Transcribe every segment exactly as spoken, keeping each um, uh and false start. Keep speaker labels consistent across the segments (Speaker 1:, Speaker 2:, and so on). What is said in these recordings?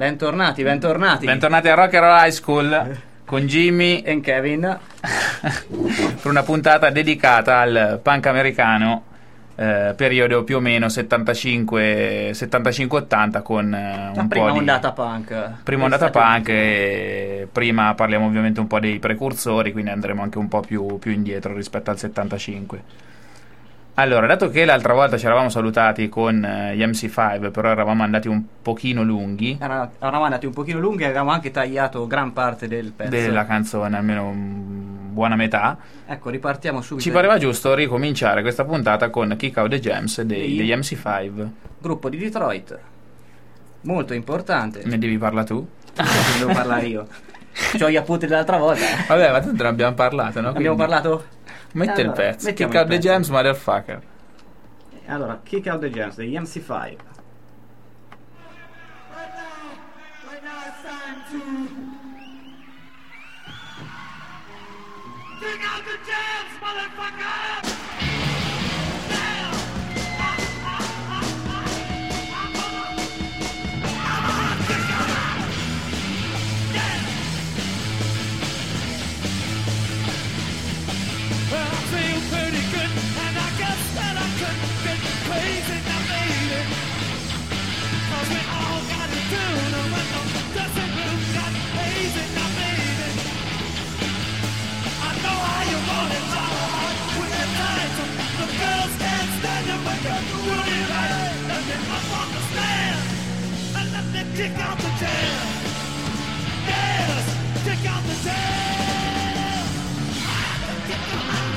Speaker 1: Bentornati, bentornati.
Speaker 2: Bentornati a Rock and Roll High School con Jimmy
Speaker 1: e Kevin
Speaker 2: per una puntata dedicata al punk americano, eh, periodo più o meno settantacinque ottanta, con eh, un
Speaker 1: prima
Speaker 2: po' di
Speaker 1: ondata punk.
Speaker 2: prima ondata punk e prima parliamo ovviamente un po' dei precursori, quindi andremo anche un po' più, più indietro rispetto al settantacinque. Allora, dato che l'altra volta ci eravamo salutati con uh, gli M C cinque, però eravamo andati un pochino lunghi,
Speaker 1: Era, eravamo andati un pochino lunghi e avevamo anche tagliato gran parte del pezzo
Speaker 2: della canzone, almeno um, buona metà.
Speaker 1: Ecco, ripartiamo subito.
Speaker 2: Ci pareva giusto ricominciare questa puntata con Kick Out the Jams dei,
Speaker 1: Dei-
Speaker 2: degli M C cinque.
Speaker 1: Gruppo di Detroit, molto importante.
Speaker 2: Ne devi parlare tu?
Speaker 1: Ne devo parlare io. C'ho gli appunti dell'altra volta.
Speaker 2: Vabbè, ma tanto ne abbiamo parlato, no?
Speaker 1: Abbiamo
Speaker 2: Quindi
Speaker 1: parlato?
Speaker 2: metti
Speaker 1: Allora,
Speaker 2: il pezzo.
Speaker 1: mettiamo
Speaker 2: Kick Out
Speaker 1: il
Speaker 2: the
Speaker 1: pezzo.
Speaker 2: Jams, motherfucker.
Speaker 1: Allora, Kick Out the Jams degli M C cinque.
Speaker 3: Right now it's time to kick out the jams, motherfucker! Now! I'm gonna kick 'em out! Yeah! Well, I feel pretty good, and I guess that I could get crazy now, baby. 'Cause we all got it down, and when the dressing room got hazy now, baby. I know how you want it, John, with the tights. The girls can't stand it when you're doing it right. Let me up on the stand, and let me kick out the jam. Yes, kick out the jam. I have to kick 'em out.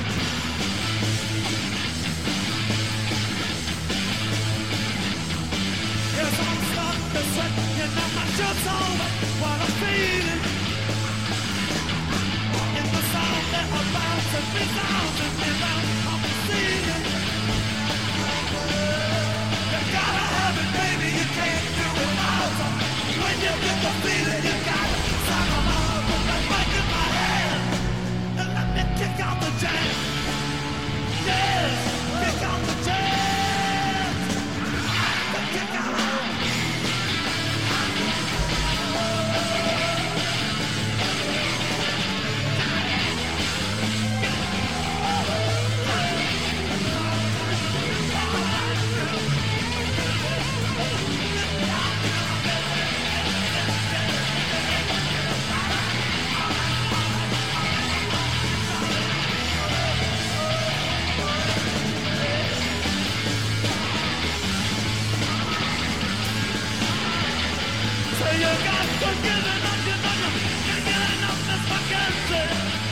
Speaker 3: Yes, I'm starting to sweat, you know my shirt's all wet, what I'm feeling. In the sound that I'm bouncing, resounding around on the ceiling. You gotta have it, baby, you can't do it without it. When you get the feeling, you gotta sound 'em out with the mic in my hand. And let me kick out the jam. Yes, kick out the jam. Kick out. So you got to give it up, you know you're getting up this fucking shit.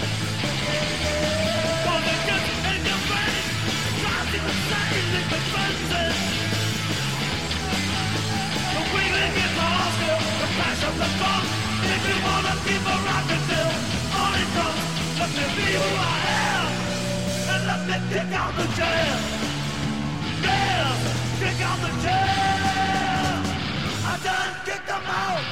Speaker 3: For the good in your brain, drives you insane, leave it frenzy. The wheeling in the Oscar, the crash of the bomb. If you wanna keep a rockin' till morning comes, let me be who I am, and let me kick out the jam. Yeah, kick out the jam. I done kicked them out.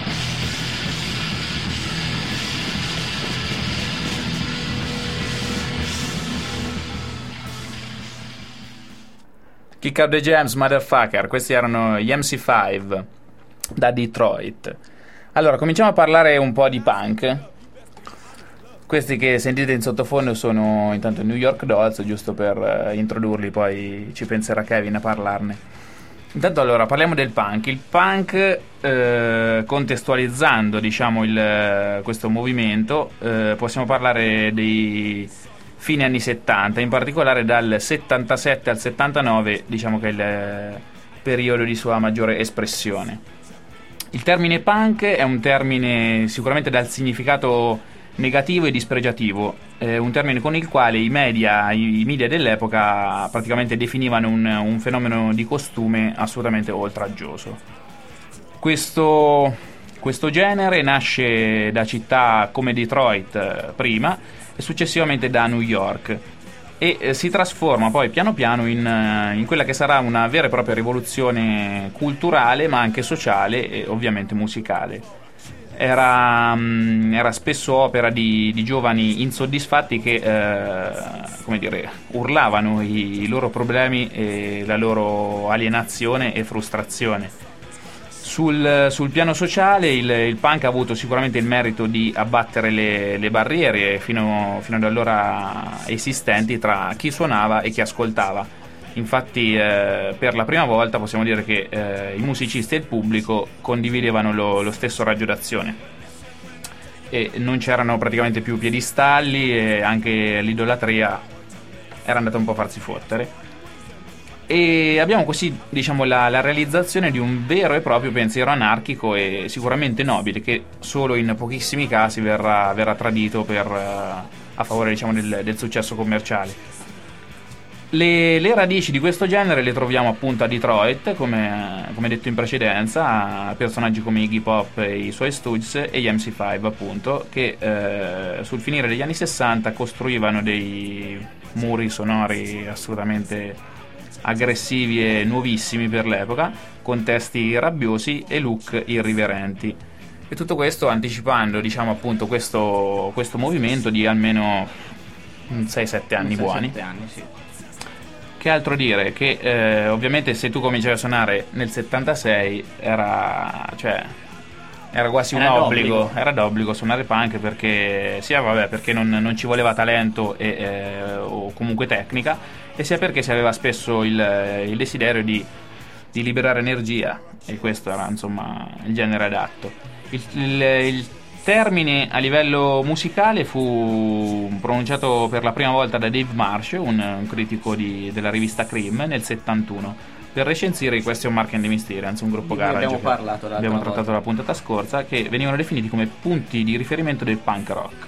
Speaker 2: Kick Out the Jams, motherfucker. Questi erano gli M C cinque da Detroit. Allora, cominciamo a parlare un po' di punk. Questi che sentite in sottofondo sono intanto New York Dolls, giusto per uh, introdurli, poi ci penserà Kevin a parlarne. Intanto, allora, parliamo del punk. Il punk, eh, contestualizzando, diciamo, il, questo movimento, eh, possiamo parlare dei fine anni settanta, in particolare dal settantasette al settantanove, diciamo che è il periodo di sua maggiore espressione. Il termine punk è un termine sicuramente dal significato negativo e dispregiativo, eh, un termine con il quale i media, i, i media dell'epoca praticamente definivano un, un fenomeno di costume assolutamente oltraggioso. Questo, questo genere nasce da città come Detroit eh, prima e successivamente da New York e eh, si trasforma poi piano piano in, eh, in quella che sarà una vera e propria rivoluzione culturale, ma anche sociale e ovviamente musicale. Era, mh, era spesso opera di, di giovani insoddisfatti che eh, come dire, urlavano i, i loro problemi e la loro alienazione e frustrazione. Sul, sul piano sociale il, il punk ha avuto sicuramente il merito di abbattere le, le barriere fino, fino ad allora esistenti tra chi suonava e chi ascoltava. Infatti eh, per la prima volta possiamo dire che eh, i musicisti e il pubblico condividevano lo, lo stesso raggio d'azione e non c'erano praticamente più piedistalli e anche l'idolatria era andata un po' a farsi fottere. E abbiamo così, diciamo, la, la realizzazione di un vero e proprio pensiero anarchico e sicuramente nobile, che solo in pochissimi casi verrà, verrà tradito per, uh, a favore, diciamo, del, del successo commerciale. Le, le radici di questo genere le troviamo appunto a Detroit, come, come detto in precedenza, a personaggi come Iggy Pop e i suoi Stooges e gli M C cinque, appunto, che eh, sul finire degli anni sessanta costruivano dei muri sonori assolutamente aggressivi e nuovissimi per l'epoca, con testi rabbiosi e look irriverenti. E tutto questo anticipando, diciamo, appunto questo, questo movimento di almeno sei sette anni buoni.
Speaker 1: sei sette anni, sì.
Speaker 2: Che altro dire? Che eh, ovviamente se tu cominciavi a suonare nel settantasei era, cioè, era quasi
Speaker 1: Era
Speaker 2: un obbligo,
Speaker 1: d'obbligo.
Speaker 2: era d'obbligo suonare punk, perché sia vabbè perché non, non ci voleva talento e, eh, o comunque tecnica, e sia perché si aveva spesso il, il desiderio di, di liberare energia, e questo era insomma il genere adatto. Il, il, il termine a livello musicale fu pronunciato per la prima volta da Dave Marsh, un, un critico di, della rivista Cream, nel settantuno, per recensire i Question Mark and the Mysterians, un gruppo
Speaker 1: Di cui
Speaker 2: garage
Speaker 1: abbiamo
Speaker 2: che
Speaker 1: parlato l'altra
Speaker 2: abbiamo
Speaker 1: volta.
Speaker 2: trattato la puntata scorsa, che venivano definiti come punti di riferimento del punk rock.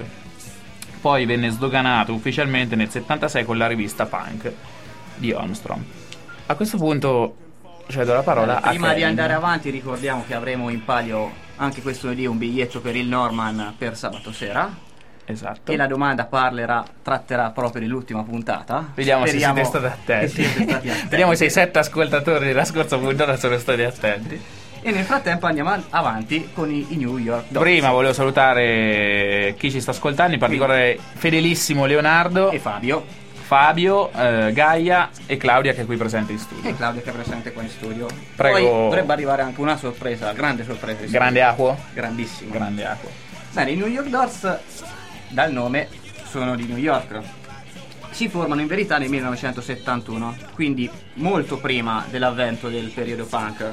Speaker 2: Poi venne sdoganato ufficialmente nel settantasei con la rivista Punk di Armstrong. A questo punto cedo la parola a
Speaker 1: Prima di
Speaker 2: Kevin.
Speaker 1: andare avanti ricordiamo che avremo in palio anche questo lunedì un biglietto per il Norman per sabato sera,
Speaker 2: Esatto.
Speaker 1: e la domanda parlerà tratterà proprio dell'ultima puntata.
Speaker 2: Vediamo
Speaker 1: Speriamo
Speaker 2: se siete stati attenti.
Speaker 1: che siete stati attenti.
Speaker 2: Vediamo se i sette ascoltatori della scorsa puntata sono stati attenti.
Speaker 1: E nel frattempo andiamo an- avanti con i, i New York Dolls.
Speaker 2: Prima volevo salutare chi ci sta ascoltando, in particolare fedelissimo Leonardo,
Speaker 1: E Fabio
Speaker 2: Fabio, eh, Gaia e Claudia, che è qui presente in studio.
Speaker 1: e Claudia che è presente qua in studio.
Speaker 2: Prego.
Speaker 1: Poi dovrebbe arrivare anche una sorpresa, grande sorpresa. di
Speaker 2: Grande acqua?
Speaker 1: grandissimo.
Speaker 2: Grande acqua.
Speaker 1: Bene, i New York Dolls, dal nome, sono di New York. Si formano in verità nel millenovecentosettantuno, quindi molto prima dell'avvento del periodo punk.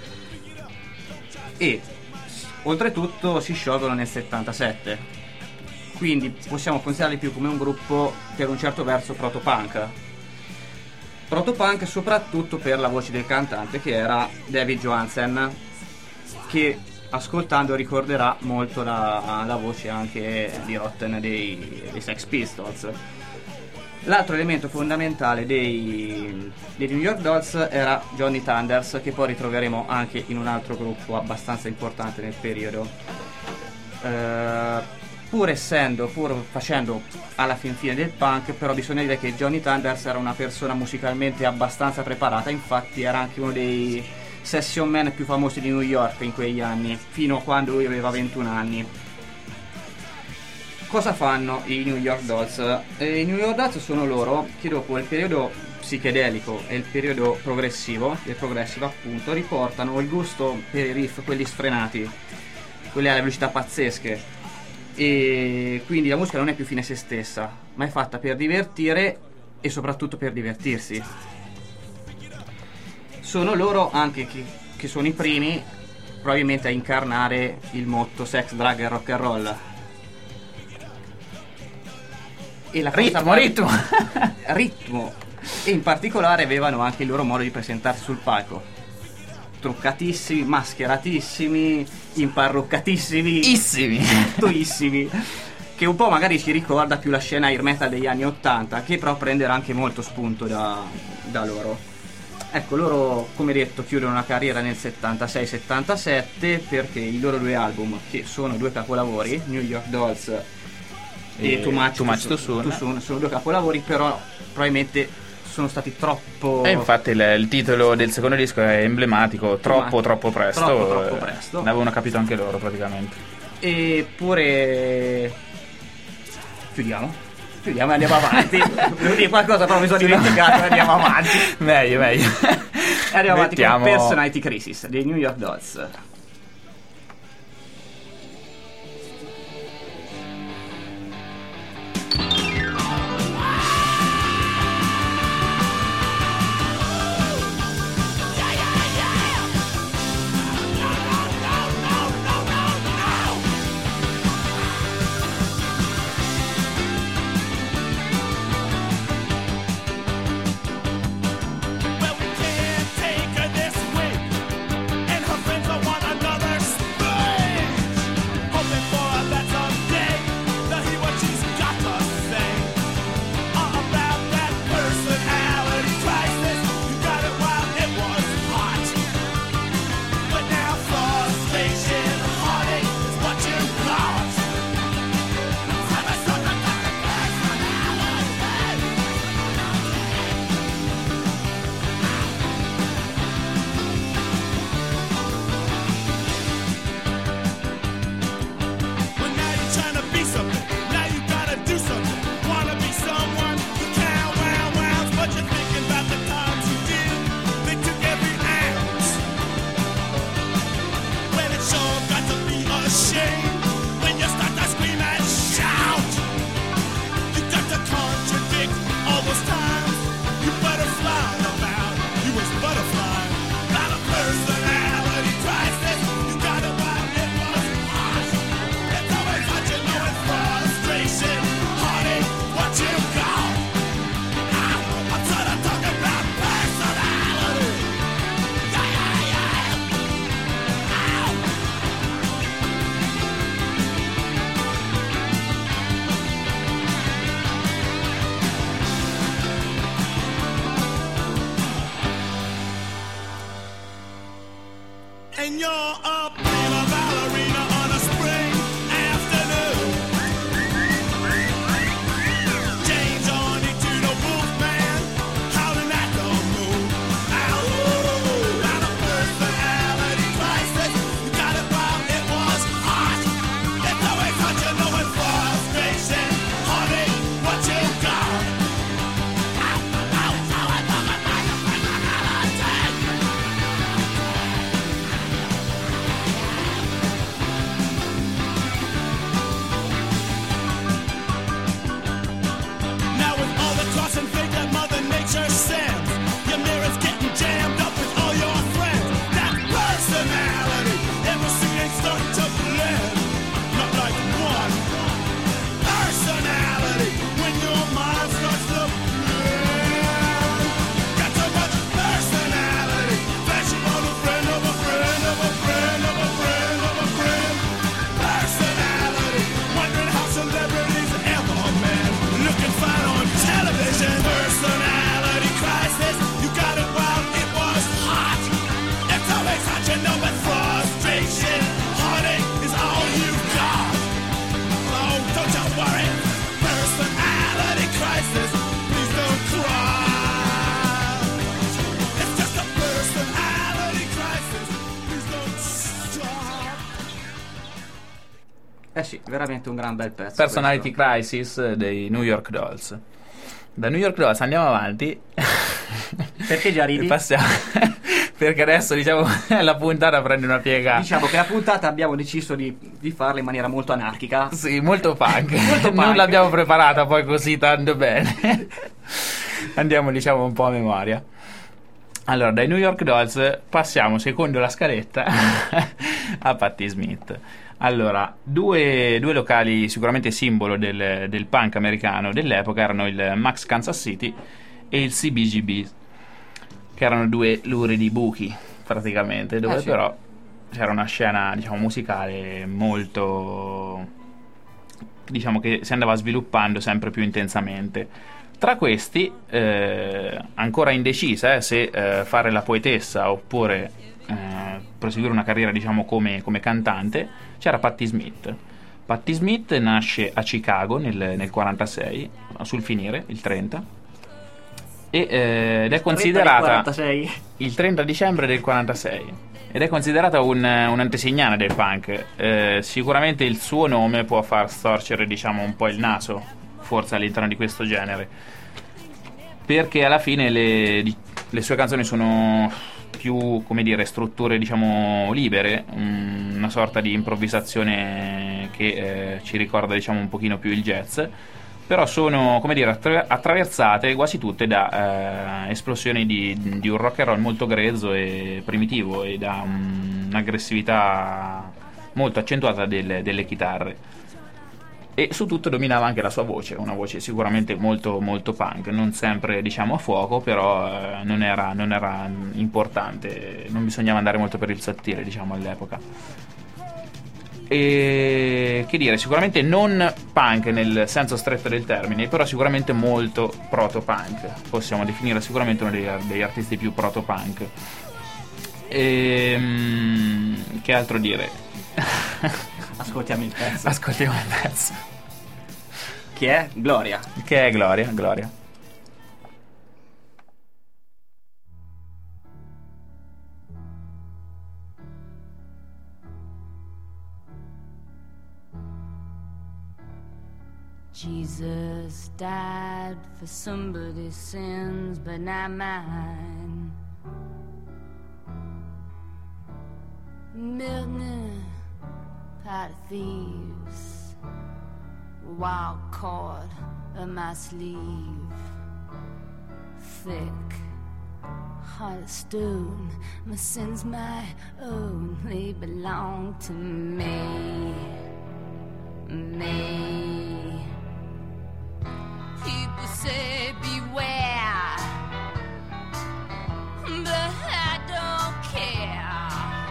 Speaker 1: E oltretutto si sciolgono nel settantasette, quindi possiamo considerarli più come un gruppo per un certo verso protopunk. Protopunk soprattutto per la voce del cantante, che era David Johansen, che ascoltando ricorderà molto la, la voce anche di Rotten dei, dei Sex Pistols. L'altro elemento fondamentale dei, dei New York Dolls era Johnny Thunders, che poi ritroveremo anche in un altro gruppo abbastanza importante nel periodo. Eh, pur essendo, pur facendo alla fin fine del punk, però bisogna dire che Johnny Thunders era una persona musicalmente abbastanza preparata, infatti era anche uno dei session man più famosi di New York in quegli anni, fino a quando lui aveva ventuno anni. Cosa fanno i New York Dolls? Eh, I New York Dolls sono loro che dopo il periodo psichedelico e il periodo progressivo, il progressive appunto, riportano il gusto per i riff, quelli sfrenati, quelli alle velocità pazzesche, e quindi la musica non è più fine a se stessa, ma è fatta per divertire e soprattutto per divertirsi. Sono loro anche che, che sono i primi probabilmente a incarnare il motto sex, drug e rock and roll. E la cosa
Speaker 2: Ritmo,
Speaker 1: par-
Speaker 2: ritmo.
Speaker 1: ritmo. E in particolare avevano anche il loro modo di presentarsi sul palco, truccatissimi, mascheratissimi, imparruccatissimi,
Speaker 2: Issimi.
Speaker 1: tuttoissimi, che un po' magari ci ricorda più la scena air metal degli anni ottanta, che però prenderà anche molto spunto da, da loro. Ecco, loro, come detto, chiudono una carriera nel settantasei settantasette perché i loro due album, che sono due capolavori, New York Dolls e,
Speaker 2: E
Speaker 1: Too Much,
Speaker 2: Too Much Too Soon.
Speaker 1: Too Soon, sono due capolavori, però probabilmente sono stati troppo...
Speaker 2: E infatti il, il titolo del secondo disco è emblematico, troppo troppo presto.
Speaker 1: Troppo, troppo
Speaker 2: eh,
Speaker 1: presto.
Speaker 2: L'avevano capito anche loro praticamente.
Speaker 1: Eppure chiudiamo chiudiamo e andiamo avanti. Devo dire qualcosa, però mi sono dimenticato e andiamo avanti.
Speaker 2: Meglio, meglio.
Speaker 1: andiamo avanti
Speaker 2: Mettiamo-
Speaker 1: con Personality Crisis dei New York Dolls.
Speaker 3: Well, we can't take her this way, and her friends are one another's slaves. Hoping for a better day to hear what she's got to say about that personality crisis. You got it while it was hot, but now frustration, heartache is what you got. Have a sort of personality. But now you're trying to be something. Now you gotta do something. Wanna be someone you can wow wows, but you're thinking about the times you did. They took every ounce. When it sure got to be a shame when you start to scream and shout. You got to contradict all those times. You butterfly about. You was butterfly. Not a personality crisis. You got it while it was hot. It's always what you know it's frustration, heartache, what you got. Now, I'm tired of talking about personality. Yeah, yeah, yeah. Ow. And you're a prima ballerina on a spring afternoon. Jane's on into the Wolfman, howling at the moon. Ow, out of personality crisis. You got it while it was hot. It's always hot, you know it's frustration, heartache, what you got. Ow, ow, ow, I thought I might have personality. Now with all the cross and fake that Mother Nature sends, your mirror's getting jammed up with all your friends. That personality, everything ain't starting to blend. Not like one personality when your mind starts to blend. Got so much personality that you want a friend of a friend of a friend of a friend of a friend. Personality, wondering how celebrities ever met. Looking fine on television. Personality crisis, you got it while it was hot. It's always hot, you know it's frustration, heartache is all you've got. Oh, don't you worry. Personality crisis, please don't cry. It's just a personality crisis, please don't stop.
Speaker 1: Eh sì, veramente un gran bel pezzo.
Speaker 2: Personality
Speaker 1: questo.
Speaker 2: Crisis dei New York Dolls. Da New York Dolls andiamo avanti.
Speaker 1: Perché già
Speaker 2: E
Speaker 1: ridi?
Speaker 2: passiamo perché adesso diciamo la puntata prende una piega.
Speaker 1: Diciamo che la puntata abbiamo deciso di, di farla in maniera molto anarchica.
Speaker 2: Sì, molto punk.
Speaker 1: Molto
Speaker 2: Non
Speaker 1: punk.
Speaker 2: l'abbiamo preparata poi così tanto bene. Andiamo diciamo un po' a memoria. Allora, dai New York Dolls passiamo secondo la scaletta a Patti Smith. Allora, due, due locali sicuramente simbolo del, del punk americano dell'epoca erano il Max Kansas City e il C B G B, che erano due luridi buchi praticamente, dove
Speaker 1: Eh sì.
Speaker 2: però c'era una scena diciamo musicale molto, diciamo, che si andava sviluppando sempre più intensamente. Tra questi, eh, ancora indecisa eh, se eh, fare la poetessa oppure eh, proseguire una carriera diciamo come, come cantante, c'era Patti Smith. Patti Smith nasce a Chicago nel, nel quarantasei, sul finire, il trenta, e, eh, ed è considerata
Speaker 1: quarantasei.
Speaker 2: il trenta dicembre del quarantasei, ed è considerata un, un'antesignana del punk. Eh, sicuramente il suo nome può far storcere diciamo un po' il naso forse all'interno di questo genere, perché alla fine le, le sue canzoni sono più, come dire, strutture diciamo libere, um, una sorta di improvvisazione che eh, ci ricorda diciamo un pochino più il jazz, però sono, come dire, attra- attraversate quasi tutte da eh, esplosioni di, di un rock and roll molto grezzo e primitivo e da um, un'aggressività molto accentuata delle, delle chitarre. E su tutto dominava anche la sua voce, una voce sicuramente molto molto punk, non sempre diciamo a fuoco, però eh, non, era, non era importante, non bisognava andare molto per il sottile diciamo all'epoca. E che dire, sicuramente non punk nel senso stretto del termine, però sicuramente molto proto-punk, possiamo definire sicuramente uno degli, degli artisti più proto-punk. E, che altro dire?
Speaker 1: Ascoltiamo il pezzo.
Speaker 2: Ascoltiamo il pezzo.
Speaker 1: Chi è? Gloria.
Speaker 2: Che è Gloria, Gloria.
Speaker 4: Jesus died for somebody's sins, but not mine. Milton, pot of thieves, wild cord of my sleeve, thick heart of stone. My sins my own, they belong to me, me. People say beware, but I don't care.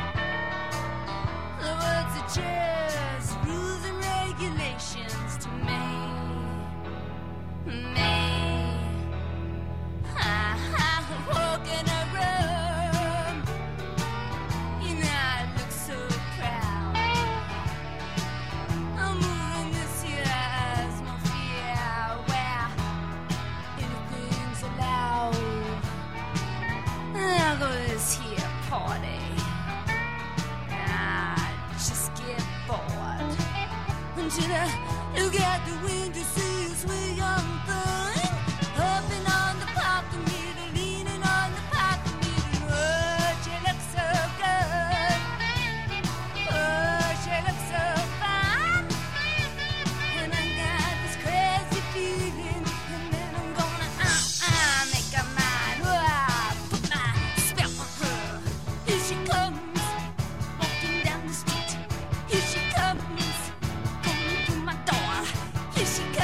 Speaker 4: The words are just rules and regulations to me, me. I, I walk in a room, you know I look so proud. I'm moving this here as my fear, where anything's allowed. I go to this here party. Until I look out the window, see a sweet young thing hopping on the parking meter, leaning on the parking meter. Oh, she looks so good. Oh, she looks so fine. And I got this crazy feeling, and then I'm gonna uh-uh make her mine. Oh, put my spell on her. Here she comes, walking down the street. Here she comes. Here she comes.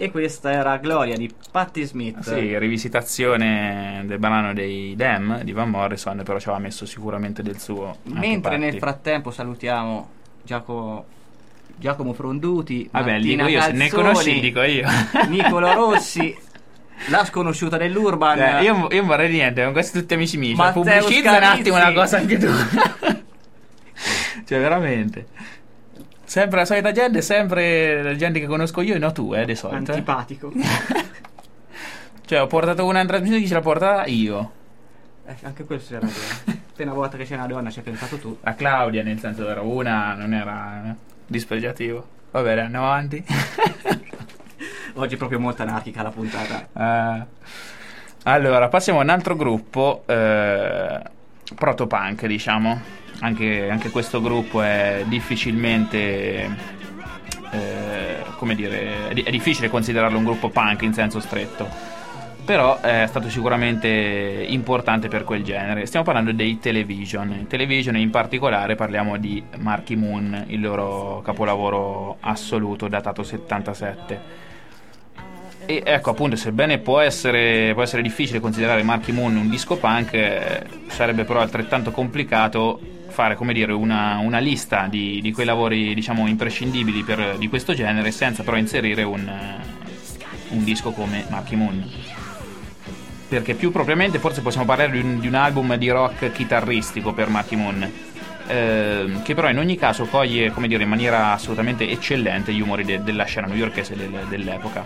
Speaker 1: E questa era Gloria di Patti Smith.
Speaker 2: Sì, rivisitazione del brano dei Dem di Van Morrison, però ci aveva messo sicuramente del suo. anche
Speaker 1: Mentre nel
Speaker 2: Patti.
Speaker 1: frattempo salutiamo Giacomo, Giacomo Fronduti,
Speaker 2: Vabbè,
Speaker 1: Martina
Speaker 2: dico io, se ne
Speaker 1: Calzoni,
Speaker 2: conosci, dico io.
Speaker 1: Nicolo Rossi, la sconosciuta dell'Urban.
Speaker 2: Eh, io, io non vorrei niente con questi tutti amici miei. Cioè,
Speaker 1: Matteo
Speaker 2: pubblicizza un
Speaker 1: Scalizzi.
Speaker 2: attimo una cosa anche tu. Cioè, veramente. Sempre la solita gente, sempre la gente che conosco io e no tu, eh, di solito. eh.
Speaker 1: Antipatico.
Speaker 2: Cioè, ho portato una in trasmissione, chi ce l'ha portata? Io.
Speaker 1: Eh, anche questo era vero. Appena una volta che c'è una donna ci hai pensato tu.
Speaker 2: La Claudia, nel senso, era una, non era eh, dispregiativo. Va bene, andiamo avanti.
Speaker 1: Oggi è proprio molto anarchica la puntata.
Speaker 2: Eh, allora, passiamo a un altro gruppo, eh, protopunk, diciamo. Anche, anche questo gruppo è difficilmente, eh, come dire, è, di- è difficile considerarlo un gruppo punk in senso stretto, però è stato sicuramente importante per quel genere. Stiamo parlando dei Television. In Television, in particolare, parliamo di Marquee Moon, il loro capolavoro assoluto, datato settantasette. E ecco, appunto, sebbene può essere, può essere difficile considerare Marquee Moon un disco punk, eh, sarebbe però altrettanto complicato fare, come dire, una, una lista di, di quei lavori, diciamo, imprescindibili per, di questo genere, senza però inserire un, un disco come Marquee Moon. Perché più propriamente forse possiamo parlare di un, di un album di rock chitarristico per Marquee Moon, eh, che però in ogni caso coglie, come dire, in maniera assolutamente eccellente gli umori de- della scena newyorkese del- dell'epoca.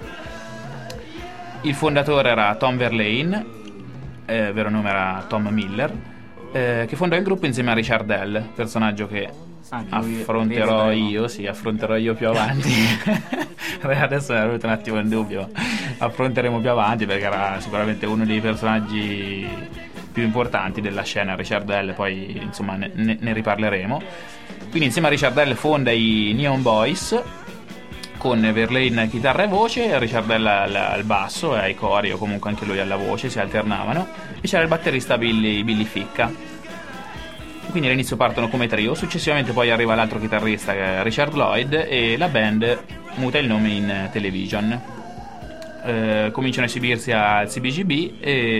Speaker 2: Il fondatore era Tom Verlaine, eh, vero nome era Tom Miller, eh, che fondò il gruppo insieme a Richard Hell, personaggio che
Speaker 1: Anche lui
Speaker 2: affronterò
Speaker 1: rivedremo.
Speaker 2: io, sì, affronterò io più avanti. Adesso mi è venuto un attimo in dubbio, affronteremo più avanti perché era sicuramente uno dei personaggi più importanti della scena, Richard Hell, poi insomma ne, ne- ne riparleremo. Quindi insieme a Richard Hell fonda i Neon Boys, con Verlaine chitarra e voce, Richard Hell al, al basso e ai cori, o comunque anche lui alla voce, si alternavano, e c'era il batterista Billy, Billy Ficca. Quindi all'inizio partono come trio, successivamente poi arriva l'altro chitarrista che è Richard Lloyd, e la band muta il nome in Television. Eh, cominciano a esibirsi al C B G B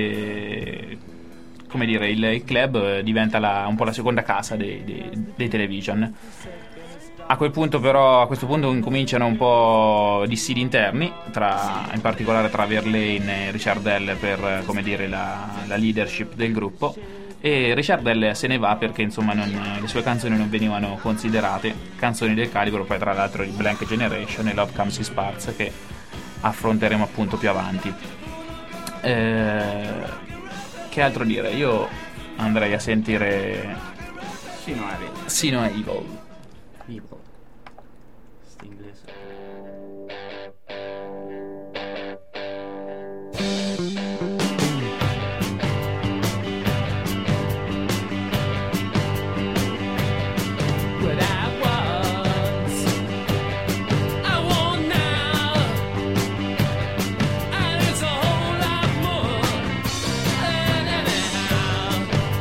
Speaker 2: e, come dire, il, il club diventa la, un po' la seconda casa dei, dei, dei Television. A quel punto però, a questo punto incominciano un po' dissidi interni, tra, in particolare tra Verlaine e Richard Hell per, come dire, la, la leadership del gruppo, e Richard Hell se ne va perché insomma non, le sue canzoni non venivano considerate canzoni del calibro, poi tra l'altro di Blank Generation e Love Comes in Sparks, che affronteremo appunto più avanti. Eh, che altro dire? Io andrei a sentire
Speaker 1: Sì, no, è vero.
Speaker 2: Sino a Evil.
Speaker 1: Vivo. Sti inglese.
Speaker 3: What I was, I want now, and it's a whole lot more than anyhow.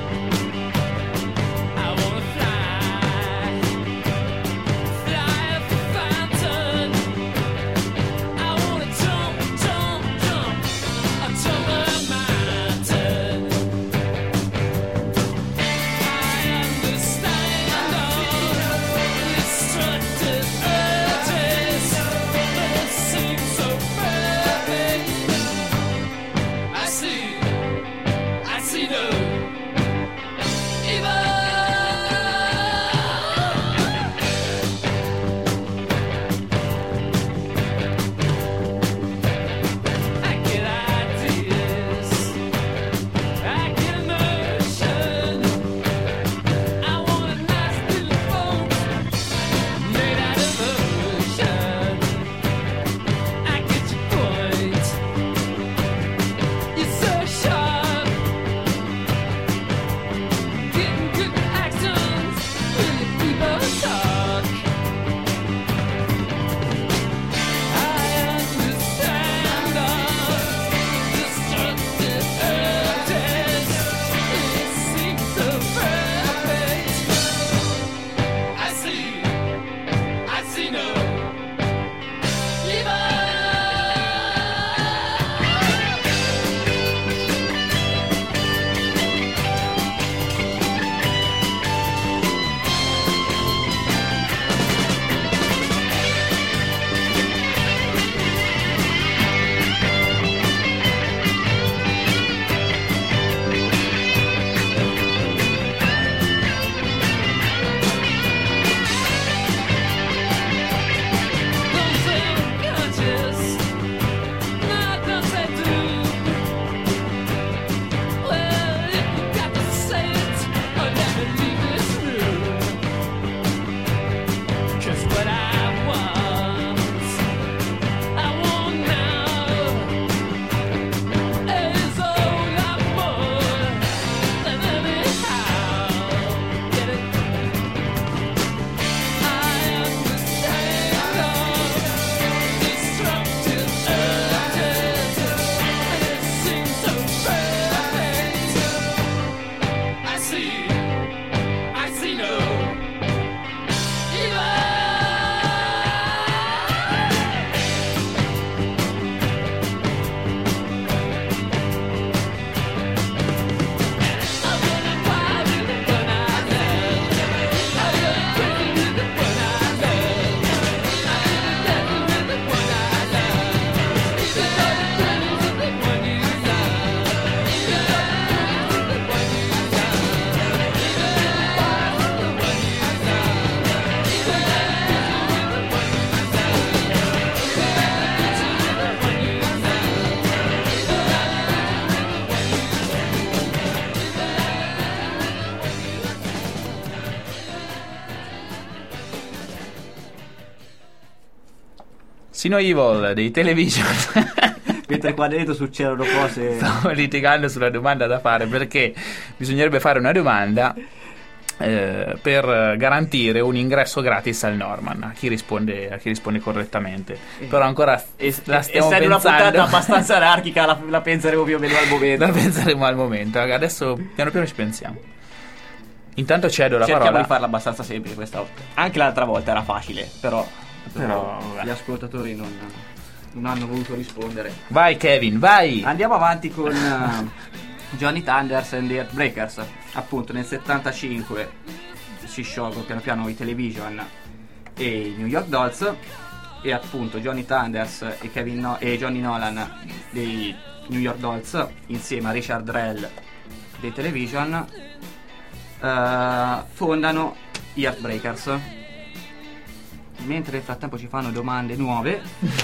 Speaker 3: I wanna fly, fly up the fountain,
Speaker 2: Sino Evil dei Television.
Speaker 1: Mentre qua dentro succedono cose.
Speaker 2: Stavo litigando sulla domanda da fare, perché bisognerebbe fare una domanda eh, per garantire un ingresso gratis al Norman a chi risponde, a chi risponde correttamente. Però ancora
Speaker 1: E,
Speaker 2: la stiamo
Speaker 1: essendo una
Speaker 2: pensando.
Speaker 1: puntata abbastanza anarchica, la, la penseremo più o meno al momento.
Speaker 2: La penseremo al momento. Adesso piano piano ci pensiamo. Intanto cedo la
Speaker 1: Cerchiamo
Speaker 2: parola.
Speaker 1: di farla abbastanza semplice questa volta. Anche l'altra volta era facile, però,
Speaker 2: Però, vabbè.
Speaker 1: gli ascoltatori non, non hanno voluto rispondere.
Speaker 2: Vai Kevin, vai.
Speaker 1: Andiamo avanti con uh, Johnny Thunders and the Heartbreakers. Appunto nel settantacinque si sciolgono piano piano i Television e i New York Dolls, e appunto Johnny Thunders e, Kevin no- e Johnny Nolan dei New York Dolls insieme a Richard Rell dei Television uh, fondano gli Heartbreakers, mentre nel frattempo ci fanno domande nuove.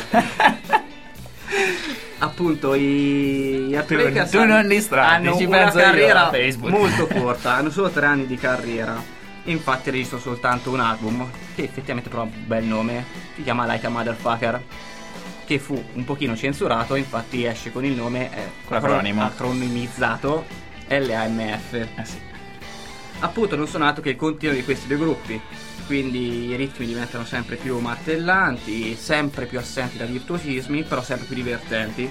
Speaker 1: Appunto i gli Heartbreakers
Speaker 2: Tu non distratti,
Speaker 1: hanno
Speaker 2: ci
Speaker 1: una
Speaker 2: penso io
Speaker 1: carriera
Speaker 2: a Facebook.
Speaker 1: molto corta, hanno solo tre anni di carriera. Infatti registrano soltanto un album che effettivamente però ha un bel nome, si chiama Like a Motherfucker, che fu un pochino censurato, infatti esce con il nome eh,
Speaker 2: Con l'acronimo.
Speaker 1: acronimizzato L A M F.
Speaker 2: Eh sì.
Speaker 1: Appunto non sono altro che il continuo di questi due gruppi, quindi i ritmi diventano sempre più martellanti, sempre più assenti da virtuosismi, però sempre più divertenti,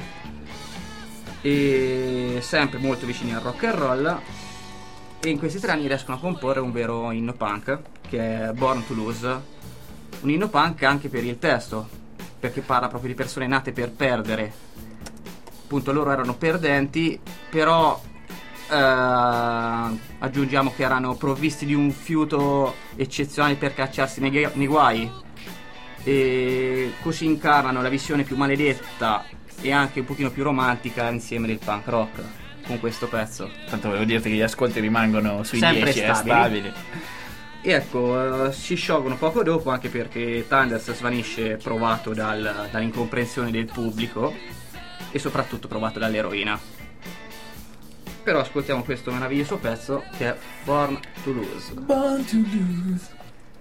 Speaker 1: e sempre molto vicini al rock and roll. E in questi tre anni riescono a comporre un vero inno punk, che è Born to Lose. Un inno punk anche per il testo, perché parla proprio di persone nate per perdere. Appunto loro erano perdenti, però eh, aggiungiamo che erano provvisti di un fiuto eccezionale per cacciarsi nei, nei guai, e così incarnano la visione più maledetta e anche un pochino più romantica insieme del punk rock con questo pezzo.
Speaker 2: Tanto volevo dirti che gli ascolti rimangono sui
Speaker 1: Sempre
Speaker 2: dieci, eh,
Speaker 1: stabili.
Speaker 2: stabili.
Speaker 1: E ecco, eh, si sciolgono poco dopo, anche perché Thunders svanisce provato dal- dall'incomprensione del pubblico e soprattutto provato dall'eroina. Però ascoltiamo questo meraviglioso pezzo che è Born to Lose.
Speaker 2: Born to lose.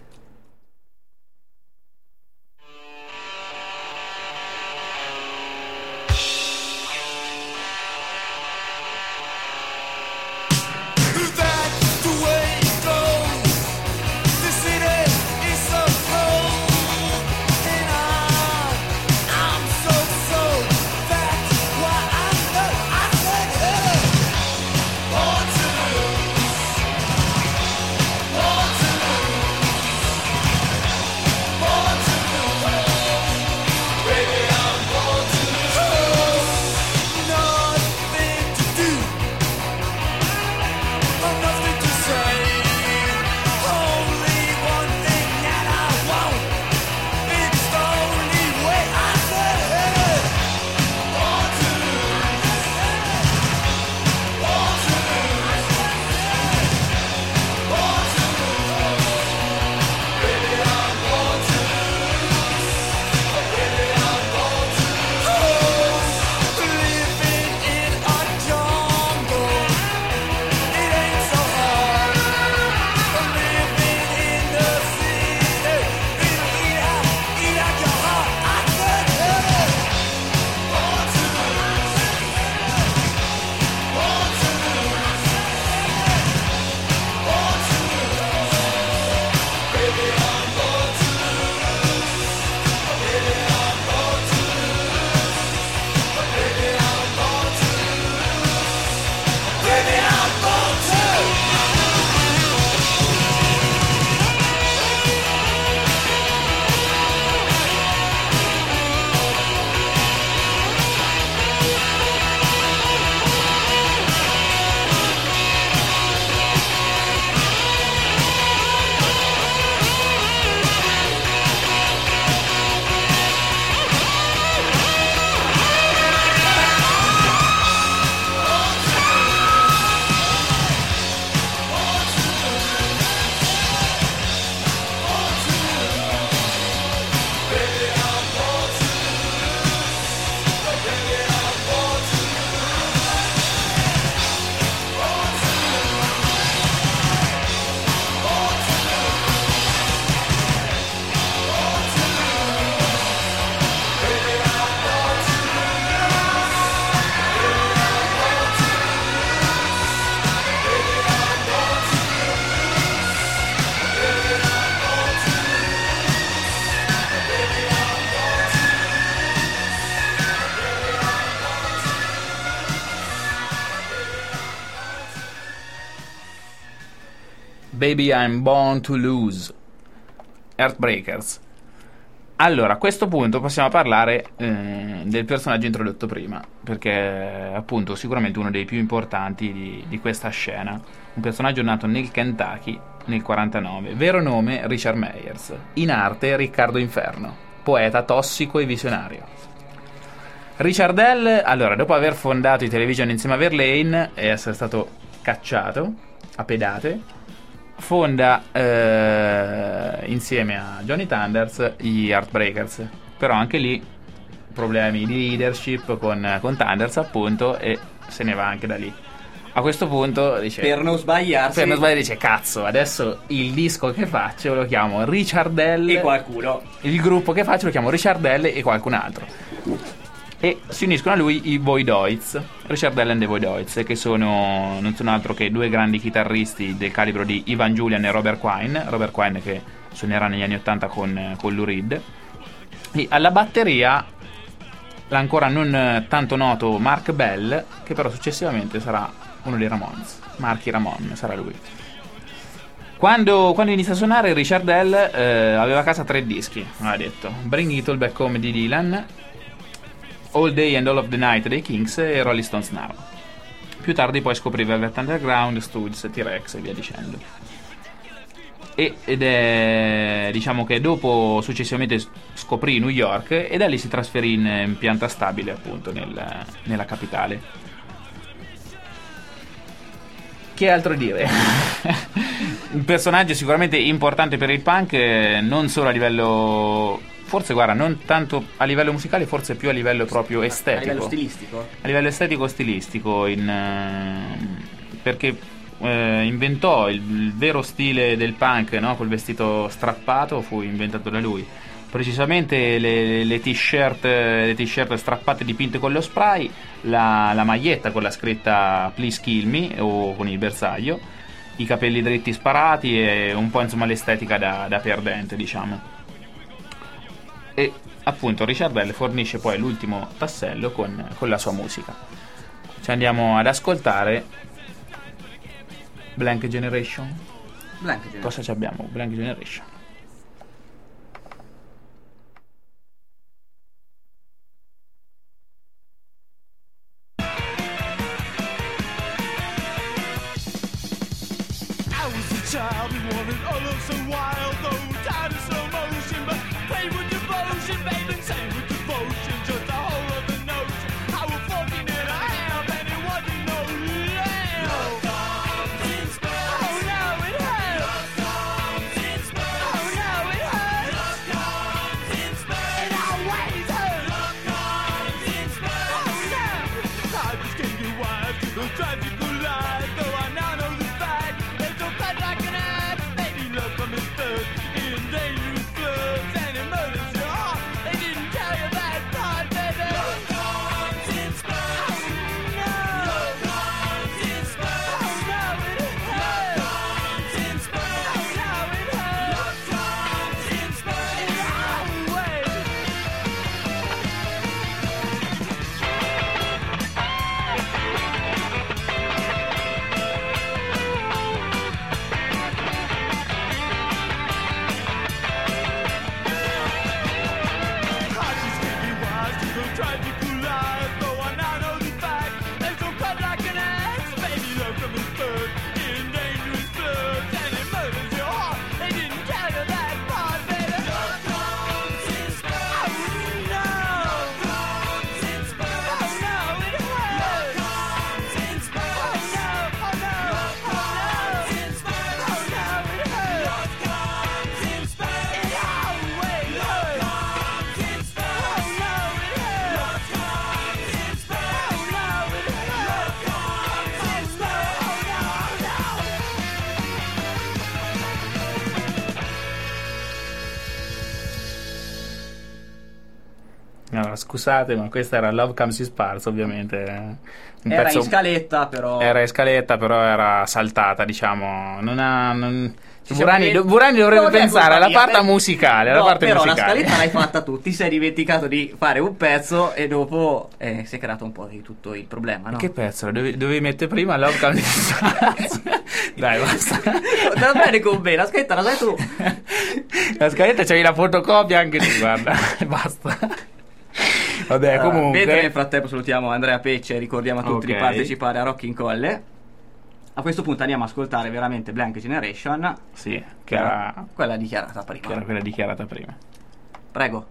Speaker 3: That's the way it goes. The city is so cold, and I, I'm so so. That's why I know I said, hey, born to lose, born to lose.
Speaker 2: Baby I'm Born to Lose, Heartbreakers. Allora, a questo punto possiamo parlare eh, del personaggio introdotto prima, perché è appunto sicuramente uno dei più importanti di, di questa scena. Un personaggio nato nel Kentucky nel quarantanove, vero nome Richard Meyers, in arte Riccardo Inferno, poeta tossico e visionario. Richard L., allora, dopo aver fondato i Television insieme a Verlaine e essere stato cacciato a pedate, fonda eh, insieme a Johnny Thunders gli Heartbreakers, però anche lì problemi di leadership con, con Thunders appunto, e se ne va anche da lì. A questo punto dice,
Speaker 1: Per non sbagliarsi.
Speaker 2: per non sbagliare dice cazzo, adesso il disco che faccio lo chiamo Richard L.
Speaker 1: E qualcuno.
Speaker 2: il gruppo che faccio lo chiamo Richard L. e qualcun altro, e si uniscono a lui i Voidoids, Richard L. and the Voidoids, che sono non sono altro che due grandi chitarristi del calibro di Ivan Julian e Robert Quine. Robert Quine che suonerà negli anni ottanta con, con Lou Reed, e alla batteria l'ancora non tanto noto Mark Bell, che però successivamente sarà uno dei Ramones, Marky Ramone sarà lui. Quando, quando inizia a suonare Richard L. eh, aveva a casa tre dischi, aveva detto Bring It All Back Home di Dylan, All Day and All of the Night dei Kings e Rolling Stones Now. Più tardi poi scoprì Velvet Underground, Stooges, T-Rex e via dicendo. E, ed è, diciamo che dopo successivamente scoprì New York e da lì si trasferì in, in pianta stabile appunto nel, nella capitale. Che altro dire? Un personaggio sicuramente importante per il punk, non solo a livello, forse guarda, non tanto a livello musicale, forse più a livello proprio estetico.
Speaker 1: A livello stilistico?
Speaker 2: A livello estetico stilistico, in, eh, perché eh, inventò il, il vero stile del punk, no? Col vestito strappato, fu inventato da lui. Precisamente le, le t-shirt le t-shirt strappate dipinte con lo spray, la, la maglietta con la scritta Please Kill Me o con il bersaglio, i capelli dritti sparati e un po' insomma l'estetica da, da perdente, diciamo. E appunto Richard L. fornisce poi l'ultimo tassello con, con la sua musica. Ci andiamo ad ascoltare Blank Generation.
Speaker 1: Blank Generation.
Speaker 2: Cosa ci abbiamo? Blank Generation.
Speaker 3: Child and wanted all of so wild, though time in slow motion, but play with devotion, babe, and say with devotion, just the whole of the notion. I was fucking in a ham and it wasn't no lamb. Love comes in spells. Oh no, it has. Love comes in spells.
Speaker 2: Allora, scusate, ma questa era Love Comes in Sparse, ovviamente. Un
Speaker 1: Era
Speaker 2: pezzo...
Speaker 1: in scaletta, però.
Speaker 2: Era in scaletta, però era saltata, diciamo. Non ha. Non...
Speaker 1: Ci
Speaker 2: Burani,
Speaker 1: siamo-
Speaker 2: do- Burani dovrebbe
Speaker 1: Non è
Speaker 2: pensare
Speaker 1: colpa
Speaker 2: alla
Speaker 1: mia,
Speaker 2: parte
Speaker 1: per-
Speaker 2: musicale. Alla
Speaker 1: No,
Speaker 2: parte
Speaker 1: però
Speaker 2: musicale.
Speaker 1: la scaletta l'hai fatta tu, ti sei dimenticato di fare un pezzo e dopo eh, si è creato un po' di tutto il problema, no?
Speaker 2: Che pezzo? Dovevi, dovevi mettere prima Love Comes in Sparse. Dai, basta.
Speaker 1: Va bene con me, la scaletta la sai tu.
Speaker 2: La scaletta c'hai la fotocopia anche tu, guarda. Basta. Vabbè,
Speaker 1: Allora,
Speaker 2: comunque.
Speaker 1: mentre nel frattempo salutiamo Andrea Pecce e ricordiamo a tutti di
Speaker 2: Ok.
Speaker 1: partecipare a Rock in Colle. A questo punto andiamo a ascoltare veramente Blank Generation,
Speaker 2: Sì, che era,
Speaker 1: quella dichiarata prima.
Speaker 2: che era quella dichiarata prima.
Speaker 1: Prego.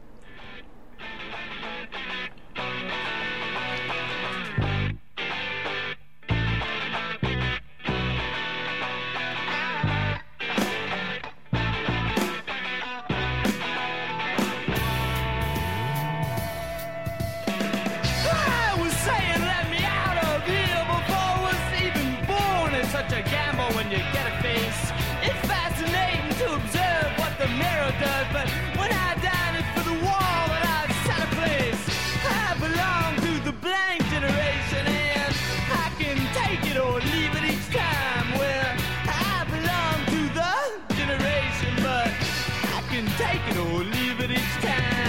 Speaker 3: I was saying let me out of here before I was even born. It's such a gamble when you get a face. It's fascinating to observe what the mirror does, but when I died it's for the wall that I've set a place. I belong to the blank generation and I can take it or leave it each time. Well, I belong to the generation, but I can take it or leave it each time.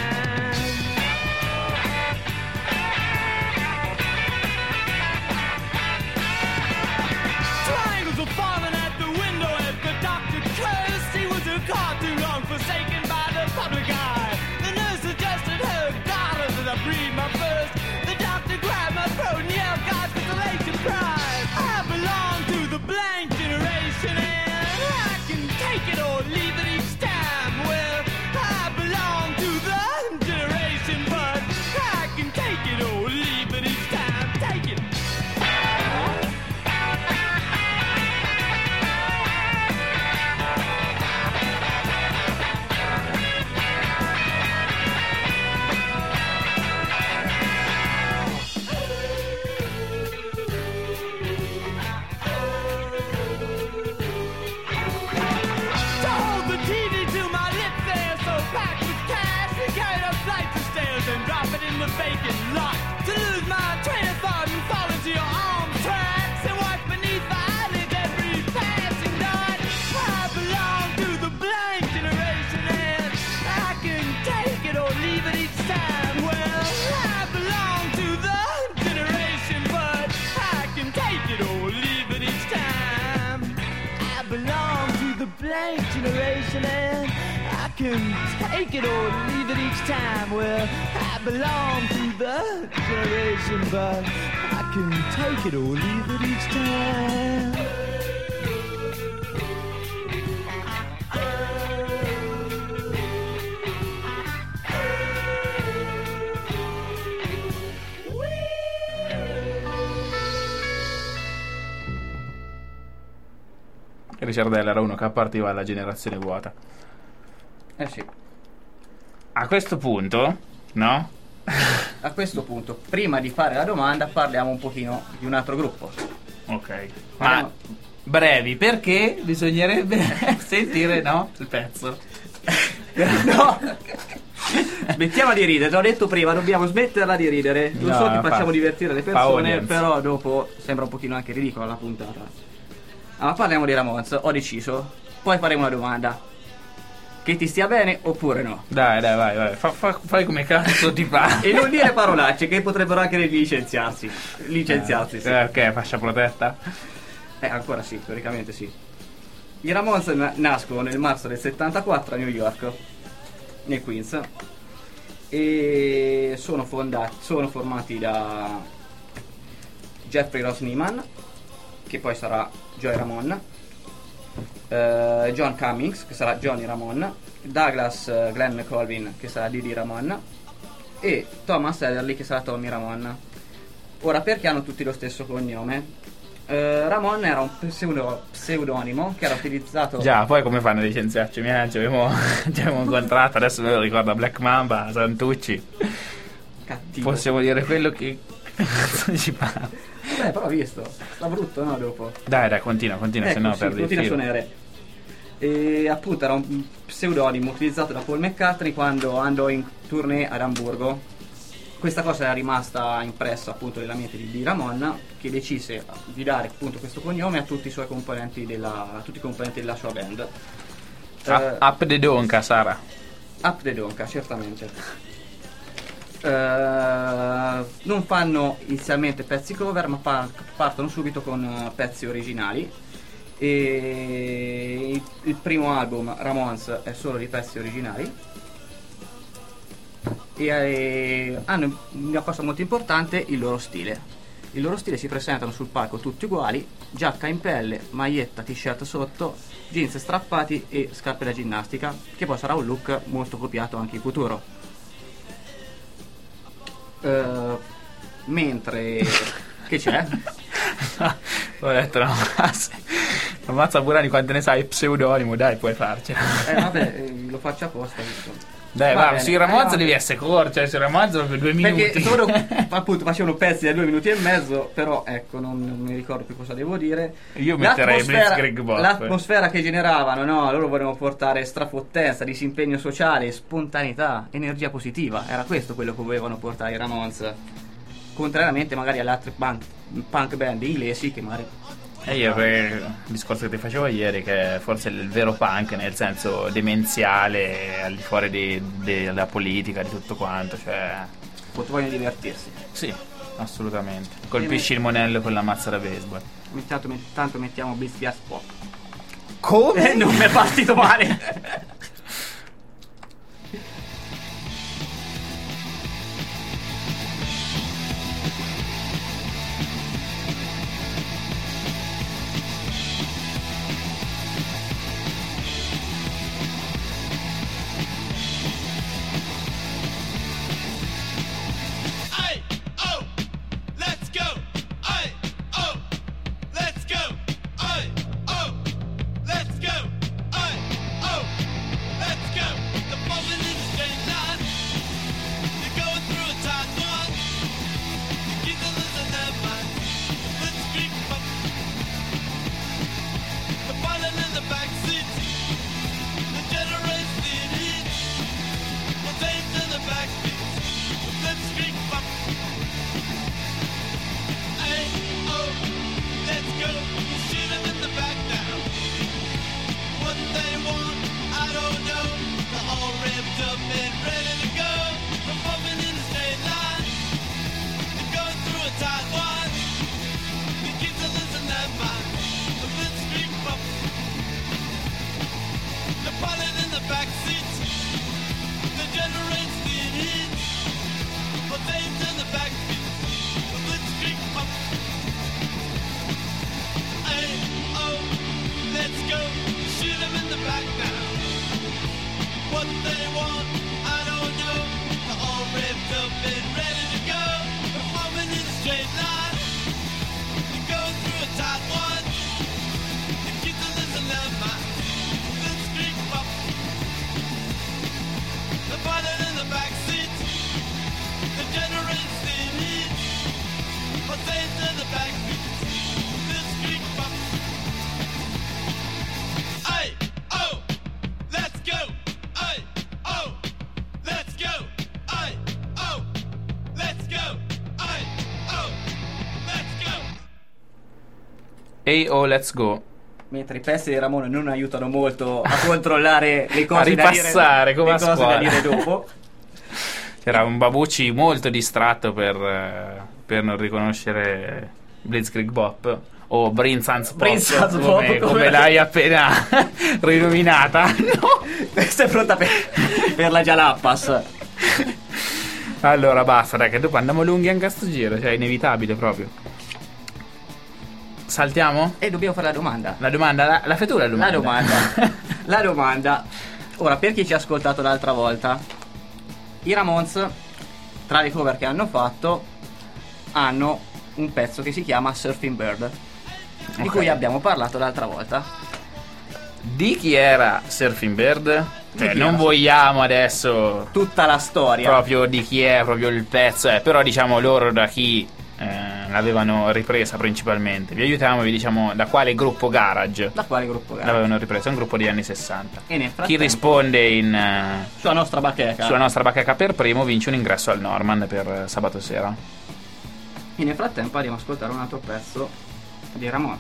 Speaker 3: Triangles were falling at the window as the doctor cursed. He was a car too long forsaken by the public eye. The nurse adjusted her garters as I breathed my first. The doctor grabbed my throat and yelled God's consolation prize. I belong to the blank generation and I can take it or leave it each time. Well, I belong to the generation, but I can take it or leave it each time. Take it. To hold the T V to my lips there, so packed with cash, we carried up flights of stairs and drop it in the vacant lot. To lose my train of thought and fall into your arms tracks and watch beneath the eyelids every passing night. I belong to the blank generation and I can take it or leave it each time. Well, I belong to the generation, but I can take it or leave it each time. I belong to the blank generation and I can take it or leave it each time. Well, I belong to the generation, but I can take it or leave it each time.
Speaker 2: Ricciardella era uno che appartiva alla generazione vuota.
Speaker 1: Eh sì.
Speaker 2: A questo punto, no?
Speaker 1: A questo punto, prima di fare la domanda, parliamo un pochino di un altro gruppo.
Speaker 2: Ok. Ma
Speaker 1: Parliamo-
Speaker 2: brevi, perché bisognerebbe sentire, no? Il pezzo.
Speaker 1: No! Smettiamo di ridere, te l'ho detto prima, dobbiamo smetterla di ridere. Lo
Speaker 2: No,
Speaker 1: so che
Speaker 2: fa-
Speaker 1: facciamo divertire le
Speaker 2: fa
Speaker 1: persone,
Speaker 2: audience.
Speaker 1: però dopo sembra un pochino anche ridicola la puntata. Ah, ma parliamo di Ramones, ho deciso. Poi faremo una domanda. Che ti stia bene oppure no?
Speaker 2: Dai, dai, vai, vai. Fa, fa- fai come cazzo ti pare.
Speaker 1: E non dire parolacce che potrebbero anche licenziarsi. Licenziarsi, sì.
Speaker 2: Perché? Fascia protetta?
Speaker 1: Eh, ancora sì, teoricamente sì. I Ramones na- nascono nel marzo del settantaquattro a New York, nel Queens, e sono, fondati, sono formati da Jeffrey Ross Neiman, che poi sarà Joey Ramone, eh, John Cummings, che sarà Johnny Ramone, Douglas eh, Glenn Colvin, che sarà Didi Ramone, e Thomas Ederly, che sarà Tommy Ramone. Ora, perché hanno tutti lo stesso cognome? Eh, Ramon era un pseudo- pseudonimo che era utilizzato.
Speaker 2: Già, poi come fanno a licenziarci? Mi ci abbiamo, ci abbiamo incontrato, adesso me lo ricorda Black Mamba, Santucci.
Speaker 1: Cattivo.
Speaker 2: Possiamo dire quello che cazzo ci fa.
Speaker 1: Beh, però visto, sta brutto, no? Dopo.
Speaker 2: Dai, dai, continua, continua,
Speaker 1: Ecco,
Speaker 2: se no
Speaker 1: sì,
Speaker 2: perdi il
Speaker 1: continua a
Speaker 2: filo.
Speaker 1: suonare. E appunto era un pseudonimo utilizzato da Paul McCartney quando andò in tournée ad Amburgo questa cosa era rimasta impressa appunto nella mente di, di Ramon, che decise di dare appunto questo cognome a tutti i suoi componenti della, a tutti i componenti della sua band.
Speaker 2: Up,
Speaker 1: Eh,
Speaker 2: up the Donka, Sara.
Speaker 1: Up the Donka, certamente. Eh, non fanno inizialmente pezzi cover, ma par- partono subito con eh, pezzi originali. E il, il primo album, Ramones, è solo di pezzi originali. E eh, hanno una cosa molto importante: il loro stile. Il loro stile: si presentano sul palco tutti uguali, giacca in pelle, maglietta, t-shirt sotto, jeans strappati e scarpe da ginnastica, che poi sarà un look molto copiato anche in futuro. Eh, mentre che c'è?
Speaker 2: Ho detto no, ammazza pure di quante ne sai, pseudonimo, dai, puoi farcela.
Speaker 1: Eh vabbè, eh, lo faccio apposta. Questo.
Speaker 2: Dai,
Speaker 1: Va
Speaker 2: va,
Speaker 1: bene,
Speaker 2: sui Ramones
Speaker 1: eh,
Speaker 2: devi essere corto, cioè sui Ramones proprio due minuti.
Speaker 1: Perché loro appunto facevano pezzi da due minuti e mezzo, però ecco, non, non mi ricordo più cosa devo dire.
Speaker 2: Io metterei
Speaker 1: L'atmosfera-
Speaker 2: Blitzkrieg Bop.
Speaker 1: L'atmosfera che generavano, no? Loro volevano portare strafottenza, disimpegno sociale, spontaneità, energia positiva. Era questo quello che volevano portare i Ramones. Contrariamente magari alle altre punk, punk band inglesi che magari...
Speaker 2: E io per il discorso che ti facevo ieri, che forse è il vero punk, nel senso demenziale, al di fuori di- di- della politica, di tutto quanto, cioè...
Speaker 1: appunto vogliono divertirsi.
Speaker 2: Sì, assolutamente. Colpisci il monello con la mazza da baseball.
Speaker 1: Intanto, intanto mettiamo Blitz Gas Pop.
Speaker 2: Come?
Speaker 1: Eh, non mi è partito male.
Speaker 3: Aye, oh, let's go. Aye, oh, let's go. Aye, oh, let's go. Aye, oh, let's go. The bumping in the straight line. You're going through a tight one. You keep the losing their mind. Let's creep up. The pilot in the back seat. The generates the heat. We'll take to the back seat. Let's creep up. Hey, oh, let's go. Shoot 'em in the back now. What they want, I don't know. They're all revved up and ready to go. They're bumping in a straight line. They're going through a tight one. You keep to losing their mind. Let's creep up. The pilot in the back seat. The generates the heat. But they in the back seat. Let's creep up. Hey, oh, let's go. Shoot 'em in the back now. What they want, I don't know. They're all revved up and ready to go. They're forming in a straight line. You're going through a tight one. You keep the listen their mind. Let's creep up. The pilot in the back seat. The generates the heat. But they in the back seat. Let's creep up. Aye, oh, let's go. Aye, oh, let's go. Aye, oh, let's go. Aye, oh, let's go.
Speaker 2: Ehi, oh, let's go.
Speaker 1: Mentre i pezzi di Ramone non aiutano molto a controllare le cose
Speaker 2: A ripassare,
Speaker 1: da dire,
Speaker 2: come
Speaker 1: le
Speaker 2: a
Speaker 1: cose da
Speaker 2: scuola.
Speaker 1: dire dopo.
Speaker 2: C'era un Babucci molto distratto per, eh, per non riconoscere Blitzkrieg Bop o Brinzans Pop,
Speaker 1: Brinzans Pop,
Speaker 2: come,
Speaker 1: come-
Speaker 2: come l'hai appena rinominata. No.
Speaker 1: Sei pronta per, per la Jalappas?
Speaker 2: Allora basta, dai, che dopo andiamo lunghi anche a sto giro, cioè è inevitabile proprio. Saltiamo?
Speaker 1: E dobbiamo fare la domanda.
Speaker 2: La domanda, la, la fai tu la domanda?
Speaker 1: La domanda. La domanda. Ora, per chi ci ha ascoltato l'altra volta, i Ramones, tra le cover che hanno fatto, hanno un pezzo che si chiama Surfing Bird, di
Speaker 2: Ok.
Speaker 1: cui abbiamo parlato l'altra volta.
Speaker 2: Di chi era Surfing Bird?
Speaker 1: Di
Speaker 2: Cioè,
Speaker 1: chi
Speaker 2: non
Speaker 1: era?
Speaker 2: vogliamo adesso
Speaker 1: Tutta la storia.
Speaker 2: proprio di chi è proprio il pezzo, eh, però diciamo loro da chi ehm, l'avevano ripresa principalmente. Vi aiutiamo, vi diciamo da quale gruppo garage
Speaker 1: Da quale gruppo gara?
Speaker 2: l'avevano ripresa, un gruppo degli anni sessanta.
Speaker 1: E nel
Speaker 2: Chi
Speaker 1: frattempo,
Speaker 2: risponde in, eh,
Speaker 1: sulla nostra bacheca.
Speaker 2: sulla nostra bacheca per primo vince un ingresso al Norman per eh, sabato sera.
Speaker 1: E nel frattempo andiamo ad ascoltare un altro pezzo di Ramones.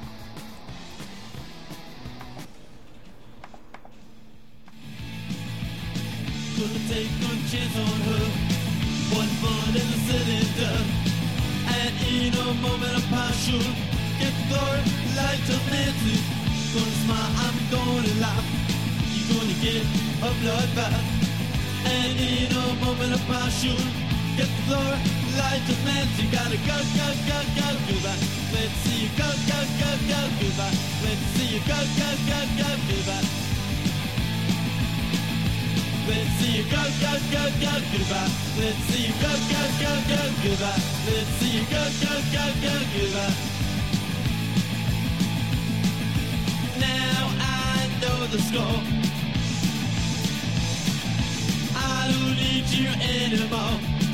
Speaker 3: Couldn't take no chance on her. One bullet in the cylinder, and in a moment of passion, get the light of Nancy. Gonna smile, I'm gonna laugh. You're gonna get a bloodbath, and in a moment of passion, get the light of Nancy. Gotta go, go, go, go, goodbye. Let's see you go, go, go, go, goodbye. Let's see you go, go, go, go, goodbye. Let's see you go, go, go, go, goodbye. Let's see you go, go, go, go, goodbye. Let's see you go, go, go, go, goodbye. Now I know the score. I don't need you anymore.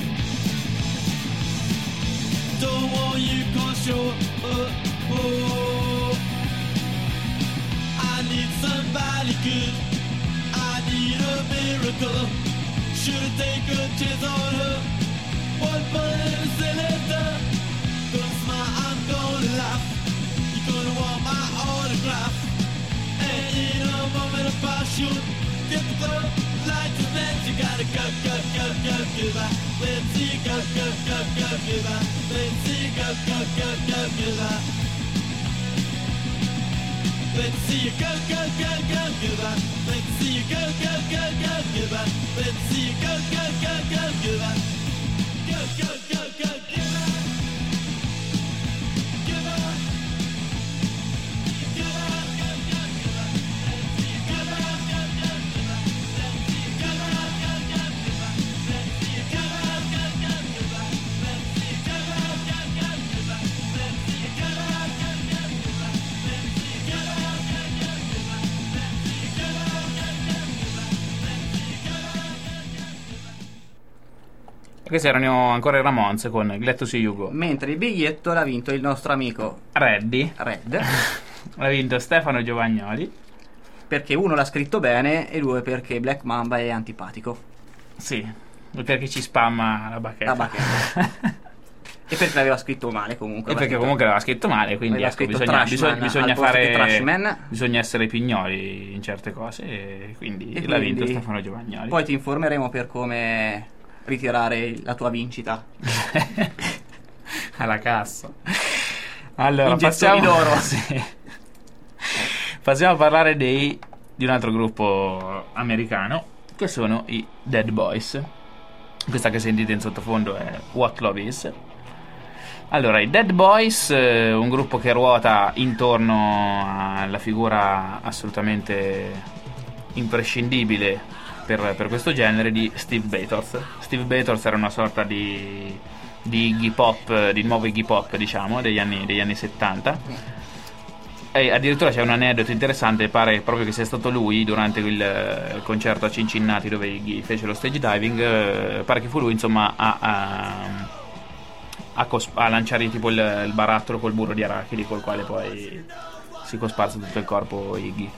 Speaker 3: Don't want you cause you're oh, oh. I need somebody good. I need a miracle. Should've taken a chance on her. One bullet in a cylinder. Gonna smile, I'm gonna laugh. You're gonna want my autograph. And in a moment of passion, get the lights and then you gotta go, go, go, go, goodbye. Let's see you go, go, go, go, goodbye. Let's see you go, go, go, go, goodbye. Let's see you go, go, go, go, goodbye. Let's see you go, go, go, go, goodbye. Let's see you go, go, go, go, goodbye. Go, go, go, go, goodbye. Goodbye. Goodbye, go, go, goodbye. Let's see you go, go, go, go, goodbye. Let's see you go, go, go, go, goodbye. Let's see you go, go, go, go, goodbye. Let's see you go, go, go, go, goodbye. Let's see you go, go, go, go, goodbye. Let's see you go, go, go, go, goodbye.
Speaker 2: Questi erano ancora i Ramones con Glad to See You Go.
Speaker 1: Mentre il biglietto l'ha vinto il nostro amico
Speaker 2: Reddy
Speaker 1: Red,
Speaker 2: l'ha vinto Stefano Giovagnoli.
Speaker 1: perché uno l'ha scritto bene e due perché Black Mamba è antipatico.
Speaker 2: Sì, perché ci spamma la bacchetta.
Speaker 1: La bacchetta. E perché l'aveva scritto male comunque.
Speaker 2: E perché
Speaker 1: aveva
Speaker 2: comunque l'aveva scritto male, quindi
Speaker 1: aveva
Speaker 2: ecco,
Speaker 1: scritto
Speaker 2: bisogna,
Speaker 1: Trashman
Speaker 2: bisogna, bisogna
Speaker 1: al posto che
Speaker 2: fare
Speaker 1: Trashman.
Speaker 2: bisogna essere pignoli in certe cose e quindi,
Speaker 1: E
Speaker 2: l'ha vinto
Speaker 1: quindi
Speaker 2: Stefano Giovagnoli.
Speaker 1: Poi ti informeremo per come ritirare la tua vincita.
Speaker 2: Alla cassa. Allora,
Speaker 1: Iniezioni
Speaker 2: passiamo
Speaker 1: d'oro.
Speaker 2: Sì. Passiamo a parlare dei, di un altro gruppo americano, che sono i Dead Boys. Questa che sentite in sottofondo è What Love Is. Allora, i Dead Boys, eh, un gruppo che ruota intorno alla figura assolutamente imprescindibile per, per questo genere di Steve Bators. Steve Bators era una sorta di, di Iggy Pop, di nuovo Iggy Pop, diciamo, degli anni, degli anni settanta. E addirittura c'è un aneddoto interessante, pare proprio che sia stato lui durante il eh, concerto a Cincinnati dove Iggy fece lo stage diving, eh, pare che fu lui insomma a, a, a, cos- a lanciare tipo il, il barattolo col burro di arachidi col quale poi si cosparse tutto il corpo Iggy.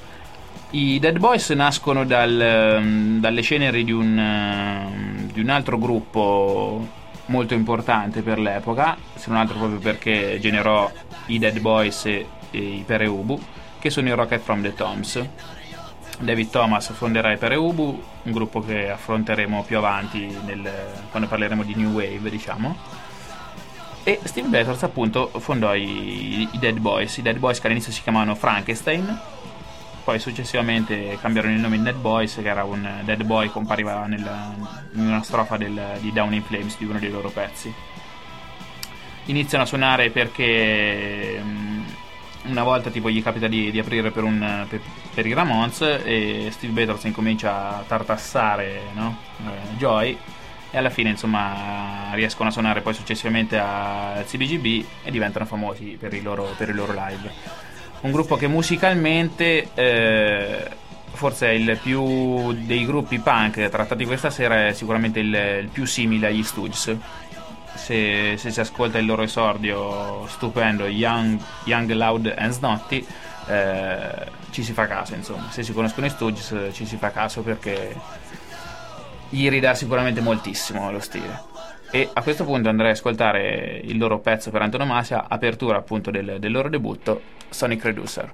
Speaker 2: I Dead Boys nascono dal, dalle ceneri di un, di un altro gruppo molto importante per l'epoca, se non altro proprio perché generò i Dead Boys e, e i Pere Ubu, che sono i Rocket from the Tombs. David Thomas fonderà i Pere Ubu, un gruppo che affronteremo più avanti nel, quando parleremo di New Wave, diciamo. E Steve Bators appunto fondò i, i Dead Boys, i Dead Boys che all'inizio si chiamavano Frankenstein, poi successivamente cambiarono il nome in Dead Boys, che era un Dead Boy, compariva nella, in una strofa del, di Down in Flames, di uno dei loro pezzi. Iniziano a suonare perché um, una volta tipo gli capita di, di aprire per, un, per, per i Ramones e Steve Bators incomincia a tartassare, no? eh, Joy, e alla fine insomma riescono a suonare poi successivamente al C B G B e diventano famosi per i loro, per i loro live. Un gruppo che musicalmente eh, forse è il più dei gruppi punk trattati questa sera, è sicuramente il, il più simile agli Stooges, se, se si ascolta il loro esordio stupendo, Young, Young Loud and Snotty, eh, ci si fa caso, insomma. Se si conoscono i Stooges ci si fa caso, perché gli ridà sicuramente moltissimo lo stile. E a questo punto andrei ad ascoltare il loro pezzo per antonomasia, apertura appunto del, del loro debutto, Sonic Reducer.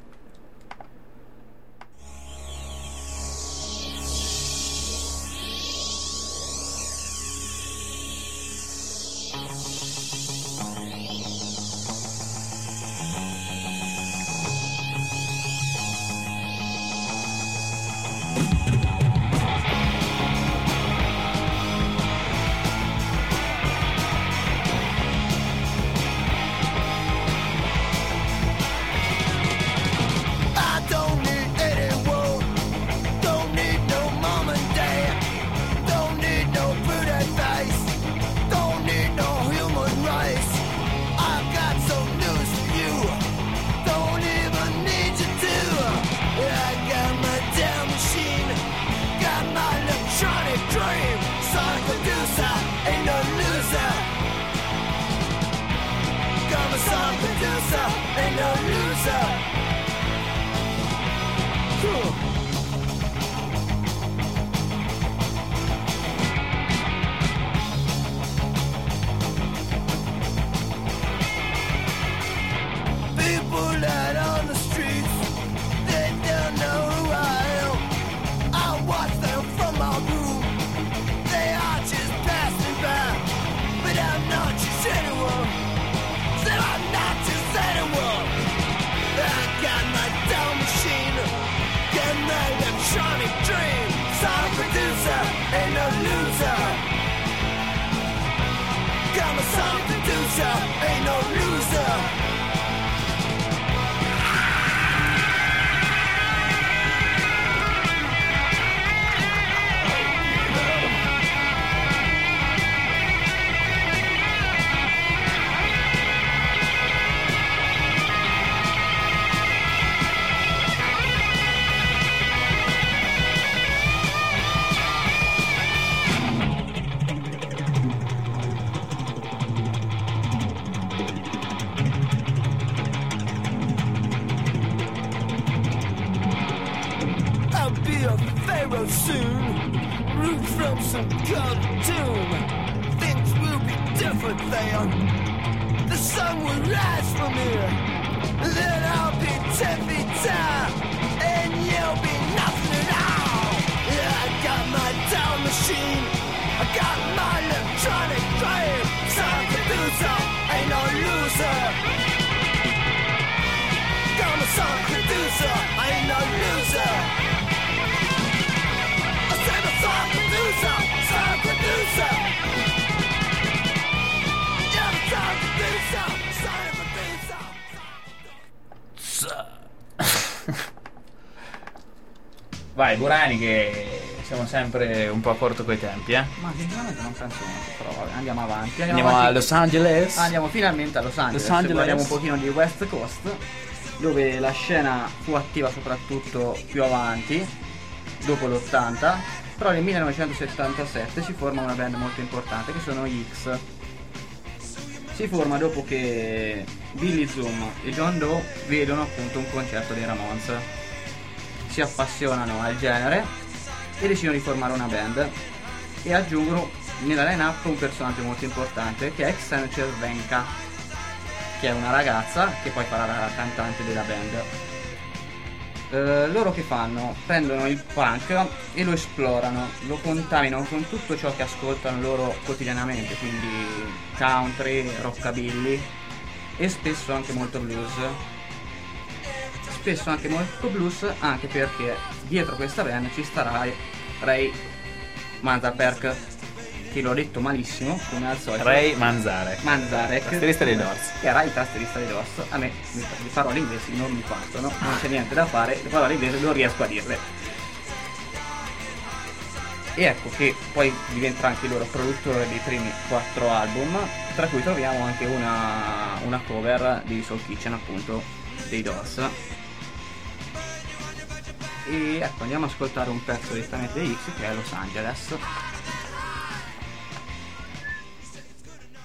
Speaker 2: Vai Burani, che siamo sempre un po' a corto coi tempi, eh?
Speaker 1: Ma sinceramente non penso molto, però vabbè, andiamo avanti. Andiamo,
Speaker 2: Andiamo
Speaker 1: avanti.
Speaker 2: a Los Angeles.
Speaker 1: Andiamo finalmente a Los Angeles.
Speaker 2: Los Angeles.
Speaker 1: Parliamo un pochino di West Coast, dove la scena fu attiva soprattutto più avanti, dopo l'ottanta, però nel millenovecentosettantasette si forma una band molto importante, che sono gli X. Si forma dopo che Billy Zoom e John Doe vedono appunto un concerto dei Ramones. Si appassionano al genere e decidono di formare una band, e aggiungono nella line-up un personaggio molto importante, che è Accenture Venka, che è una ragazza che poi farà la cantante della band. Eh, loro che fanno? Prendono il punk e lo esplorano, lo contaminano con tutto ciò che ascoltano loro quotidianamente, quindi country, rockabilly e spesso anche molto blues. Spesso anche molto blues, anche perché dietro questa band ci starà Ray Manzarek, che l'ho detto malissimo come al solito.
Speaker 2: Ray Manzarek,
Speaker 1: Manzarek,
Speaker 2: tastierista dei Doors,
Speaker 1: che era il tastierista dei Doors. A me le parole inglesi non mi partono, non c'è niente da fare, le parole inglesi non riesco a dirle. E ecco che poi diventerà anche il loro produttore dei primi quattro album, tra cui troviamo anche una, una cover di Soul Kitchen, appunto, dei Doors. E ecco, andiamo ad ascoltare un pezzo direttamente di X, che è Los Angeles.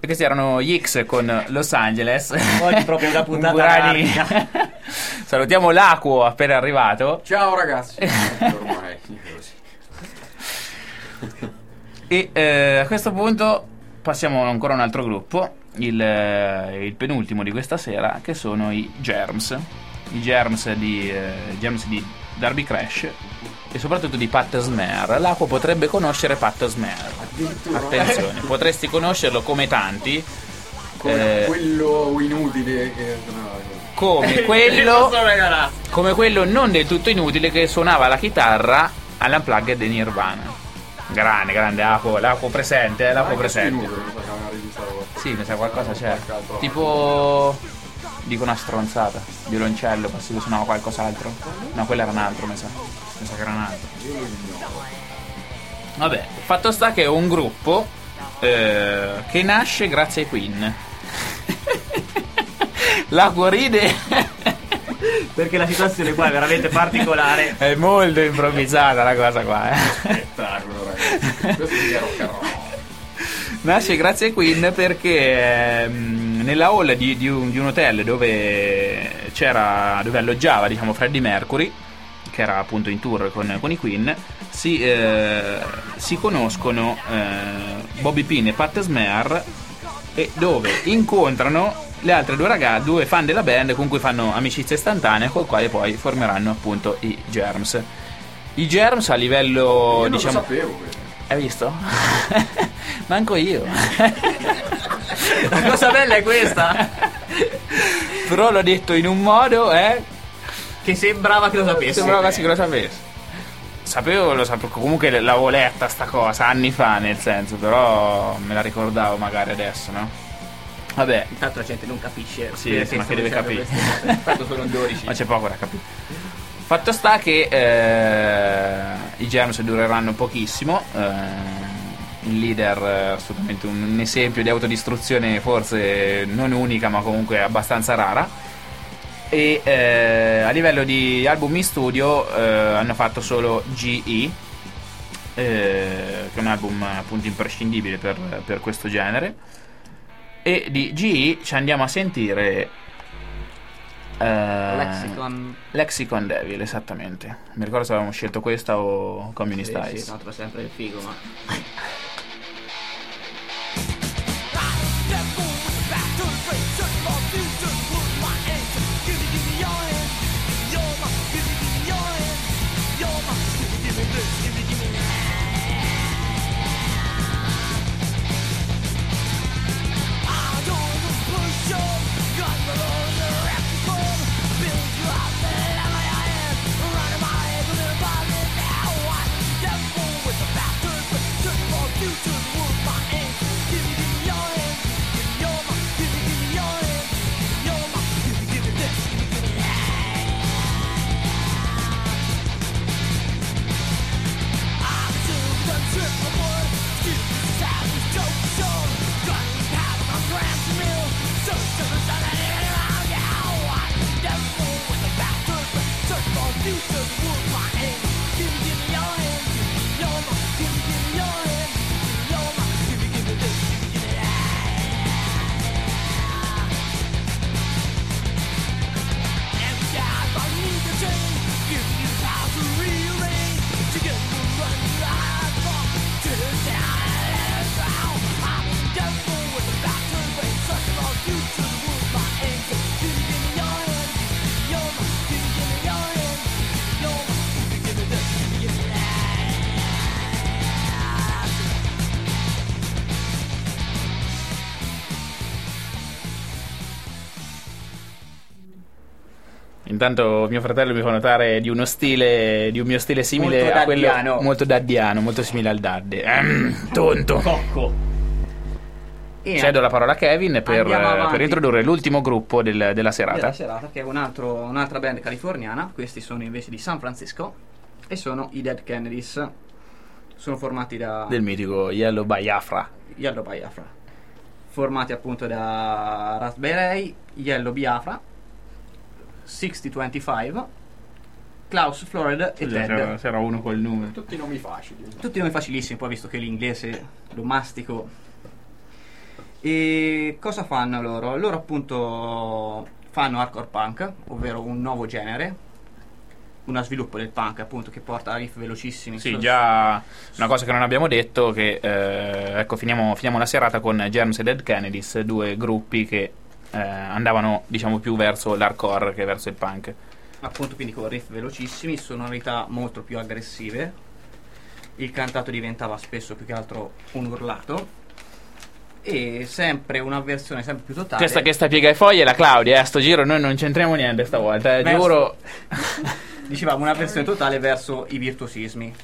Speaker 2: E questi erano gli X con Los Angeles.
Speaker 1: Oggi proprio una puntata
Speaker 2: Burani.
Speaker 1: larga.
Speaker 2: Salutiamo l'Aquo appena arrivato.
Speaker 5: Ciao ragazzi. Ormai così.
Speaker 2: E eh, a questo punto passiamo ancora a un altro gruppo, il, eh, il penultimo di questa sera, che sono i Germs. I Germs di, eh, Germs di Darby Crash e soprattutto di Pat Smear. L'Aquo potrebbe conoscere Pat Smear. Attenzione, potresti conoscerlo come tanti.
Speaker 5: Come
Speaker 2: eh,
Speaker 5: quello inutile che... no,
Speaker 2: come quello come quello non del tutto inutile che suonava la chitarra all'Unplugged di Nirvana. Grande, grande Apo, l'Apo presente, eh, l'Apo presente. Sì, mi sa qualcosa c'è. Tipo dico una stronzata. Violoncello, forse suonava qualcos'altro. No, quello era un altro, mi sa. Mi sa che era un altro. Vabbè, fatto sta che è un gruppo eh, che nasce grazie ai Queen. L'Aquo ride
Speaker 1: Perché la situazione qua è veramente particolare.
Speaker 2: è molto improvvisata la cosa qua, eh.
Speaker 5: Spettacolo, ragazzi. Questo è rock and roll.
Speaker 2: Nasce grazie ai Queen perché ehm, nella hall di, di, un, di un hotel dove c'era, dove alloggiava, diciamo, Freddie Mercury, che era appunto in tour con, con i Queen, si, eh, si conoscono eh, Bobby Pin e Pat Smear, e dove incontrano le altre due ragazze, due fan della band con cui fanno amicizia istantanea, con quale poi formeranno appunto i Germs. I Germs a livello,
Speaker 5: Io non
Speaker 2: diciamo,
Speaker 5: lo sapevo questo.
Speaker 2: hai visto? Manco io.
Speaker 1: La cosa bella è questa,
Speaker 2: Però l'ho detto in un modo, eh,
Speaker 1: che sembrava che lo sapessi.
Speaker 2: sembrava quasi che lo sapessi. Sapevo, lo sapevo, comunque l'avevo letta sta cosa anni fa, nel senso, però me la ricordavo magari adesso, no? Vabbè,
Speaker 1: Intanto la gente non capisce.
Speaker 2: sì,
Speaker 1: perché
Speaker 2: ma che
Speaker 1: stanno
Speaker 2: deve
Speaker 1: dicendo
Speaker 2: capire.
Speaker 1: queste cose. Intanto sono dodici.
Speaker 2: Ma c'è poco da capire. Fatto sta che eh, i Germs dureranno pochissimo. eh, il leader è assolutamente un, un esempio di autodistruzione, forse non unica ma comunque abbastanza rara. E eh, a livello di album in studio eh, hanno fatto solo G E, eh, che è un album appunto imprescindibile per, per questo genere. E di G E ci andiamo a sentire eh,
Speaker 1: Lexicon.
Speaker 2: Lexicon Devil, esattamente. Mi ricordo se avevamo scelto questa o Communist
Speaker 1: Sì,
Speaker 2: Eyes.
Speaker 1: sì, tanto fa sempre il figo, ma
Speaker 2: Intanto mio fratello mi fa notare di uno stile, di un mio stile simile
Speaker 1: Molto
Speaker 2: a quello
Speaker 1: daddiano.
Speaker 2: molto daddiano, molto simile al Dadde. Ehm, tonto.
Speaker 1: cocco. E
Speaker 2: Cedo la parola a Kevin per,
Speaker 1: Andiamo avanti.
Speaker 2: per introdurre l'ultimo gruppo del- della
Speaker 1: della
Speaker 2: serata.
Speaker 1: serata, che è un altro, un'altra band californiana. Questi sono invece di San Francisco e sono i Dead Kennedys. Sono formati da
Speaker 2: Del mitico Yellow Biafra.
Speaker 1: Yellow Biafra, formati appunto da Raspberry, Yellow Biafra, sessanta venticinque, Klaus Florid e Ted.
Speaker 2: C'era uno col nome.
Speaker 5: Tutti nomi facili.
Speaker 1: Tutti nomi facilissimi, poi visto che l'inglese lo mastico E cosa fanno loro? Loro appunto fanno hardcore punk, ovvero un nuovo genere, uno sviluppo del punk appunto che porta a riff velocissimi.
Speaker 2: Sì, già una cosa che non abbiamo detto, che eh, ecco, finiamo, finiamo la serata con Germs e Dead Kennedys, due gruppi che eh, andavano diciamo più verso l'hardcore che verso il punk.
Speaker 1: Appunto, quindi con riff velocissimi, sonorità molto più aggressive, il cantato diventava spesso più che altro un urlato, e sempre una versione sempre più totale.
Speaker 2: Questa che sta piega ai fogli è la Claudia, eh, a sto giro noi non c'entriamo niente stavolta, eh,
Speaker 1: Verso-
Speaker 2: giuro.
Speaker 1: Dicevamo una versione totale verso i virtuosismi.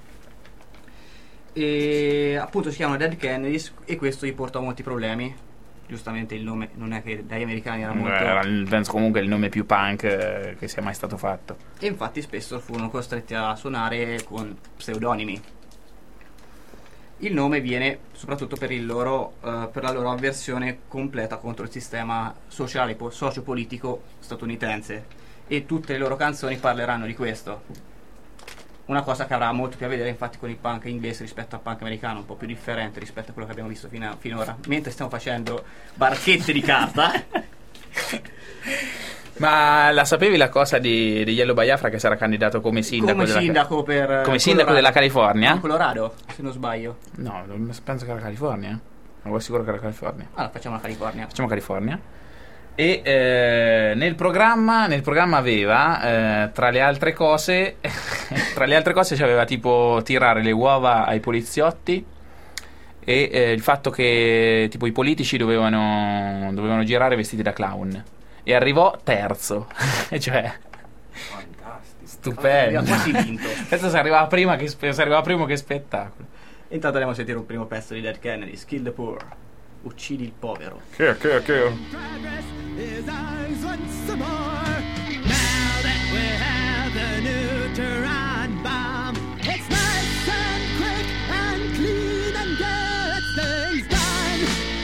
Speaker 1: E appunto si chiamano Dead Kennedys, e questo gli porta a molti problemi. Giustamente il nome non è che dagli americani era molto...
Speaker 2: Era il- penso comunque il nome più punk eh, che sia mai stato fatto.
Speaker 1: E infatti spesso furono costretti a suonare con pseudonimi. Il nome viene soprattutto per, il loro, eh, per la loro avversione completa contro il sistema sociale, po- sociopolitico statunitense, e tutte le loro canzoni parleranno di questo. Una cosa che avrà molto più a vedere infatti con il punk inglese rispetto al punk americano, un po' più differente rispetto a quello che abbiamo visto fino a- finora, mentre stiamo facendo barchette di carta.
Speaker 2: Ma la sapevi la cosa di, di Yellow Biafra che sarà candidato come sindaco
Speaker 1: Come
Speaker 2: della,
Speaker 1: sindaco per
Speaker 2: come sindaco
Speaker 1: Colorado.
Speaker 2: della California?
Speaker 1: No, Colorado, se non sbaglio.
Speaker 2: No, non- penso che era California. Non sicuro che era California.
Speaker 1: Allora facciamo la California.
Speaker 2: Facciamo California. E eh, nel programma nel programma aveva eh, tra le altre cose tra le altre cose c'aveva tipo tirare le uova ai poliziotti, e eh, il fatto che tipo i politici dovevano dovevano girare vestiti da clown, e arrivò terzo. Cioè
Speaker 5: Fantastico.
Speaker 2: stupendo.
Speaker 1: Abbiamo quasi vinto.
Speaker 2: Questo si arrivava prima che spe- si arrivava primo che spettacolo.
Speaker 1: Intanto andiamo a sentire un primo pezzo di Dead Kennedys, Kill the Poor, uccidi il povero.
Speaker 2: Che che che
Speaker 3: Progress is ours once more. Now that we have the neutron bomb, it's nice and quick and clean and get things done.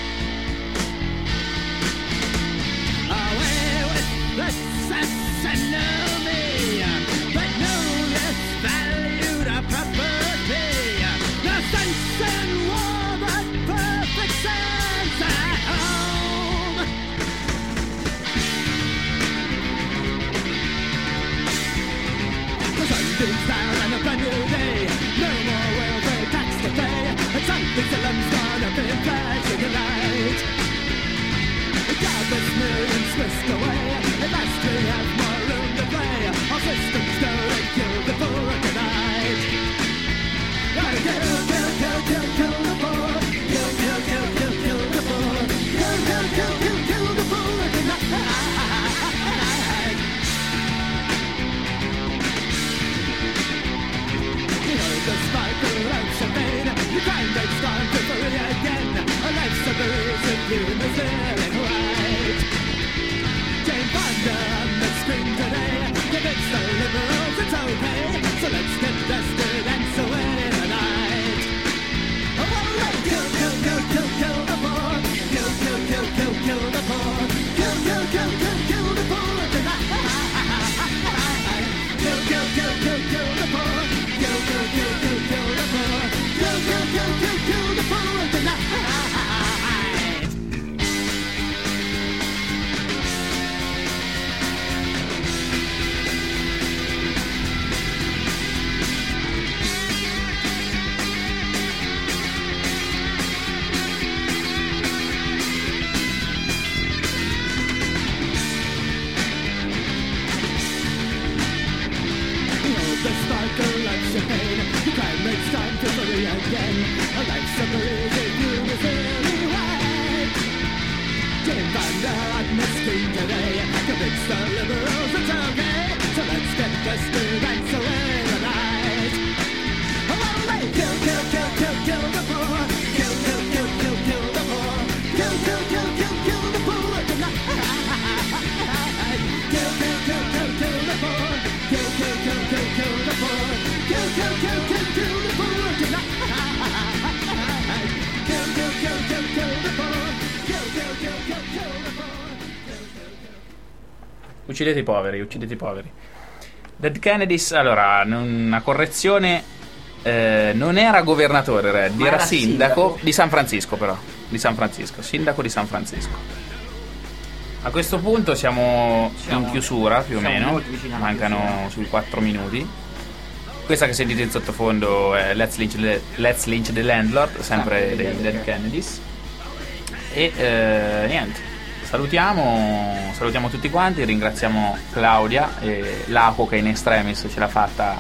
Speaker 3: Away with the sesame, but no less valued a property. No sense in war, but perfect sense at home. The sun beams down on a brand new day. No more welfare tax to pay. And something Salem's gonna be flashing a light. The countless millions whisked away. At last we have more room to play. Our systems go and kill the poor tonight. Gotta kill, kill, kill, kill, kill the poor. Kill, kill, kill, kill, kill the poor. Kill, kill, kill, kill, kill the poor tonight. You know the sparkle of champagne. You find that start to free again. A life's a booze if you miss it right. Jane Fonda on the screen today. Convince the liberals it's okay. So let's get dusted and so in the night. Oh, let's kill, kill, kill, kill, kill the poor. Kill, kill, kill, kill, kill the poor. Kill, kill, kill, kill, kill the poor tonight. Kill, kill, kill, kill, kill the poor. Kill, kill, kill, kill, kill the poor. Kill, kill, kill, kill, kill the poor tonight. Behold the sparkle of champagne. The crime makes time to free again. A life's a breeze if you is really right. Jane Fonda on the screen today. Convince the liberals it's okay. So let's get dusted and so in the night. Oh, let's kill, kill, kill, kill, kill the poor. Kill, kill, kill, kill, kill the poor. Kill, kill, kill, kill, kill the poor tonight. Kill, kill, kill, kill, kill the poor. Kill, kill, kill, kill, kill the poor. Kill, kill, kill, kill, kill the poor tonight. Kill, kill, kill, kill, kill the poor. Kill, kill, kill, kill, kill the poor.
Speaker 2: Uccidete i poveri, uccidete i poveri. Dead Kennedys, allora, una correzione, eh, non era governatore Reddy,
Speaker 1: Ma
Speaker 2: era
Speaker 1: era
Speaker 2: sindaco
Speaker 1: sindaco.
Speaker 2: di San Francisco però. di San Francisco, sindaco di San Francisco. A questo punto siamo,
Speaker 1: Siamo-
Speaker 2: in chiusura più o
Speaker 1: siamo
Speaker 2: meno,
Speaker 1: molto vicini alla
Speaker 2: mancano
Speaker 1: chiusura.
Speaker 2: sui quattro minuti. Questa che sentite in sottofondo è Let's Lynch the, Let's Lynch the Landlord, sempre
Speaker 1: Sempre
Speaker 2: dei
Speaker 1: dei
Speaker 2: Dead Kennedys. E eh, niente, salutiamo, salutiamo tutti quanti, ringraziamo Claudia e l'Aquo che in extremis ce l'ha fatta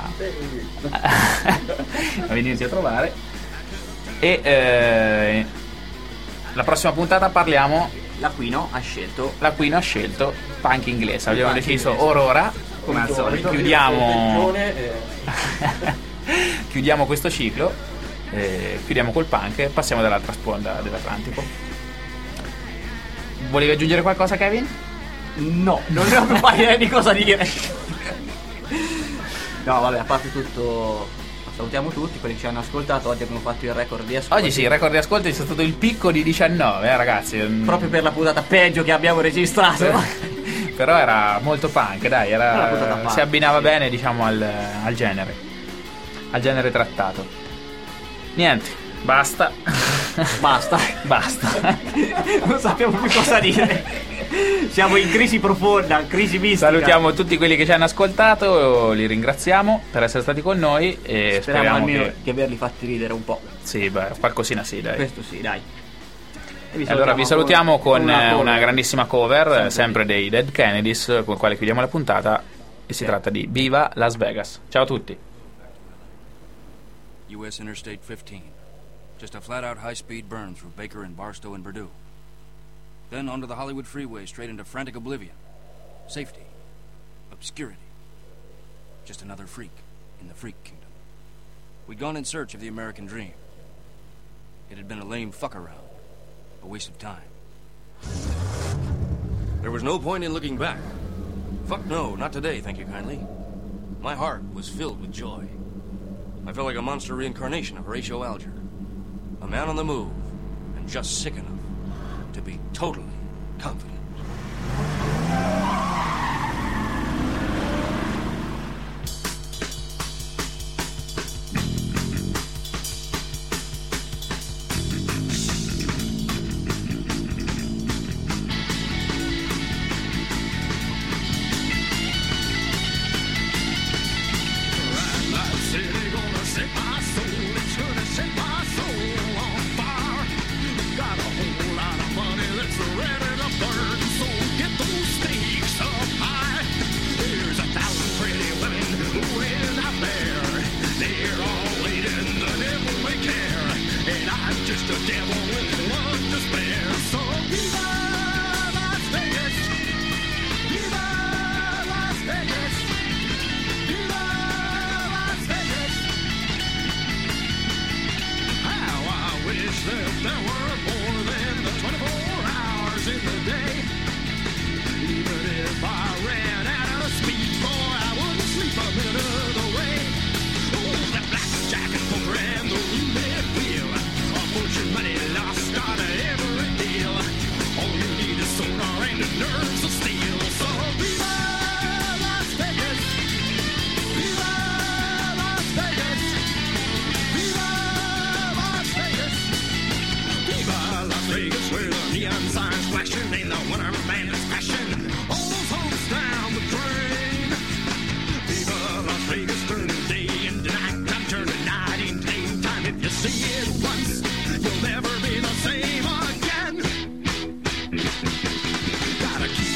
Speaker 2: a venirci a trovare. E eh, la prossima puntata parliamo,
Speaker 1: L'Aquino ha scelto,
Speaker 2: l'Aquino ha scelto punk inglese, abbiamo
Speaker 1: Punk
Speaker 2: deciso
Speaker 1: inglese.
Speaker 2: Aurora,
Speaker 1: come al solito.
Speaker 2: chiudiamo,
Speaker 5: Eh,
Speaker 2: chiudiamo questo ciclo, eh, chiudiamo col punk e passiamo dall'altra sponda dell'Atlantico. Volevi aggiungere qualcosa, Kevin?
Speaker 1: No, non ne ho più idea di cosa dire. No, vabbè, a parte tutto, salutiamo tutti quelli che ci hanno ascoltato. Oggi abbiamo fatto il record di ascolti.
Speaker 2: Oggi sì, il record di ascolti è stato il picco di diciannove, eh, ragazzi. Mm,
Speaker 1: Proprio per la puntata peggio che abbiamo registrato.
Speaker 2: Però era molto punk, dai,
Speaker 1: Era una
Speaker 2: era,
Speaker 1: puntata punk,
Speaker 2: si abbinava
Speaker 1: sì.
Speaker 2: bene, diciamo, al, al genere. Al genere trattato. Niente, basta.
Speaker 1: Basta.
Speaker 2: Basta.
Speaker 1: Non sappiamo più cosa dire. Siamo in crisi profonda, crisi mistica.
Speaker 2: Salutiamo tutti quelli che ci hanno ascoltato, li ringraziamo per essere stati con noi e
Speaker 1: Speriamo
Speaker 2: speriamo
Speaker 1: almeno
Speaker 2: che...
Speaker 1: di averli fatti ridere un po'.
Speaker 2: Sì, beh, qualcosina sì, dai.
Speaker 1: Questo sì, dai. E vi
Speaker 2: Allora vi salutiamo con,
Speaker 1: una
Speaker 2: eh,
Speaker 1: cover.
Speaker 2: una grandissima cover,
Speaker 1: Sempre
Speaker 2: sempre, dei Dead Kennedys, con la quale chiudiamo la puntata. E si tratta di Viva Las Vegas. Ciao a tutti.
Speaker 6: U S Interstate fifteen. Just a flat-out high-speed burn through Baker and Barstow and Purdue. Then onto the Hollywood freeway straight into frantic oblivion. Safety. Obscurity. Just another freak in the freak kingdom. We'd gone in search of the American dream. It had been a lame fuck-around. A waste of time. There was no point in looking back. Fuck no, not today, thank you kindly. My heart was filled with joy. I felt like a monster reincarnation of Horatio Alger. A man on the move, and just sick enough to be totally confident. Gotta keep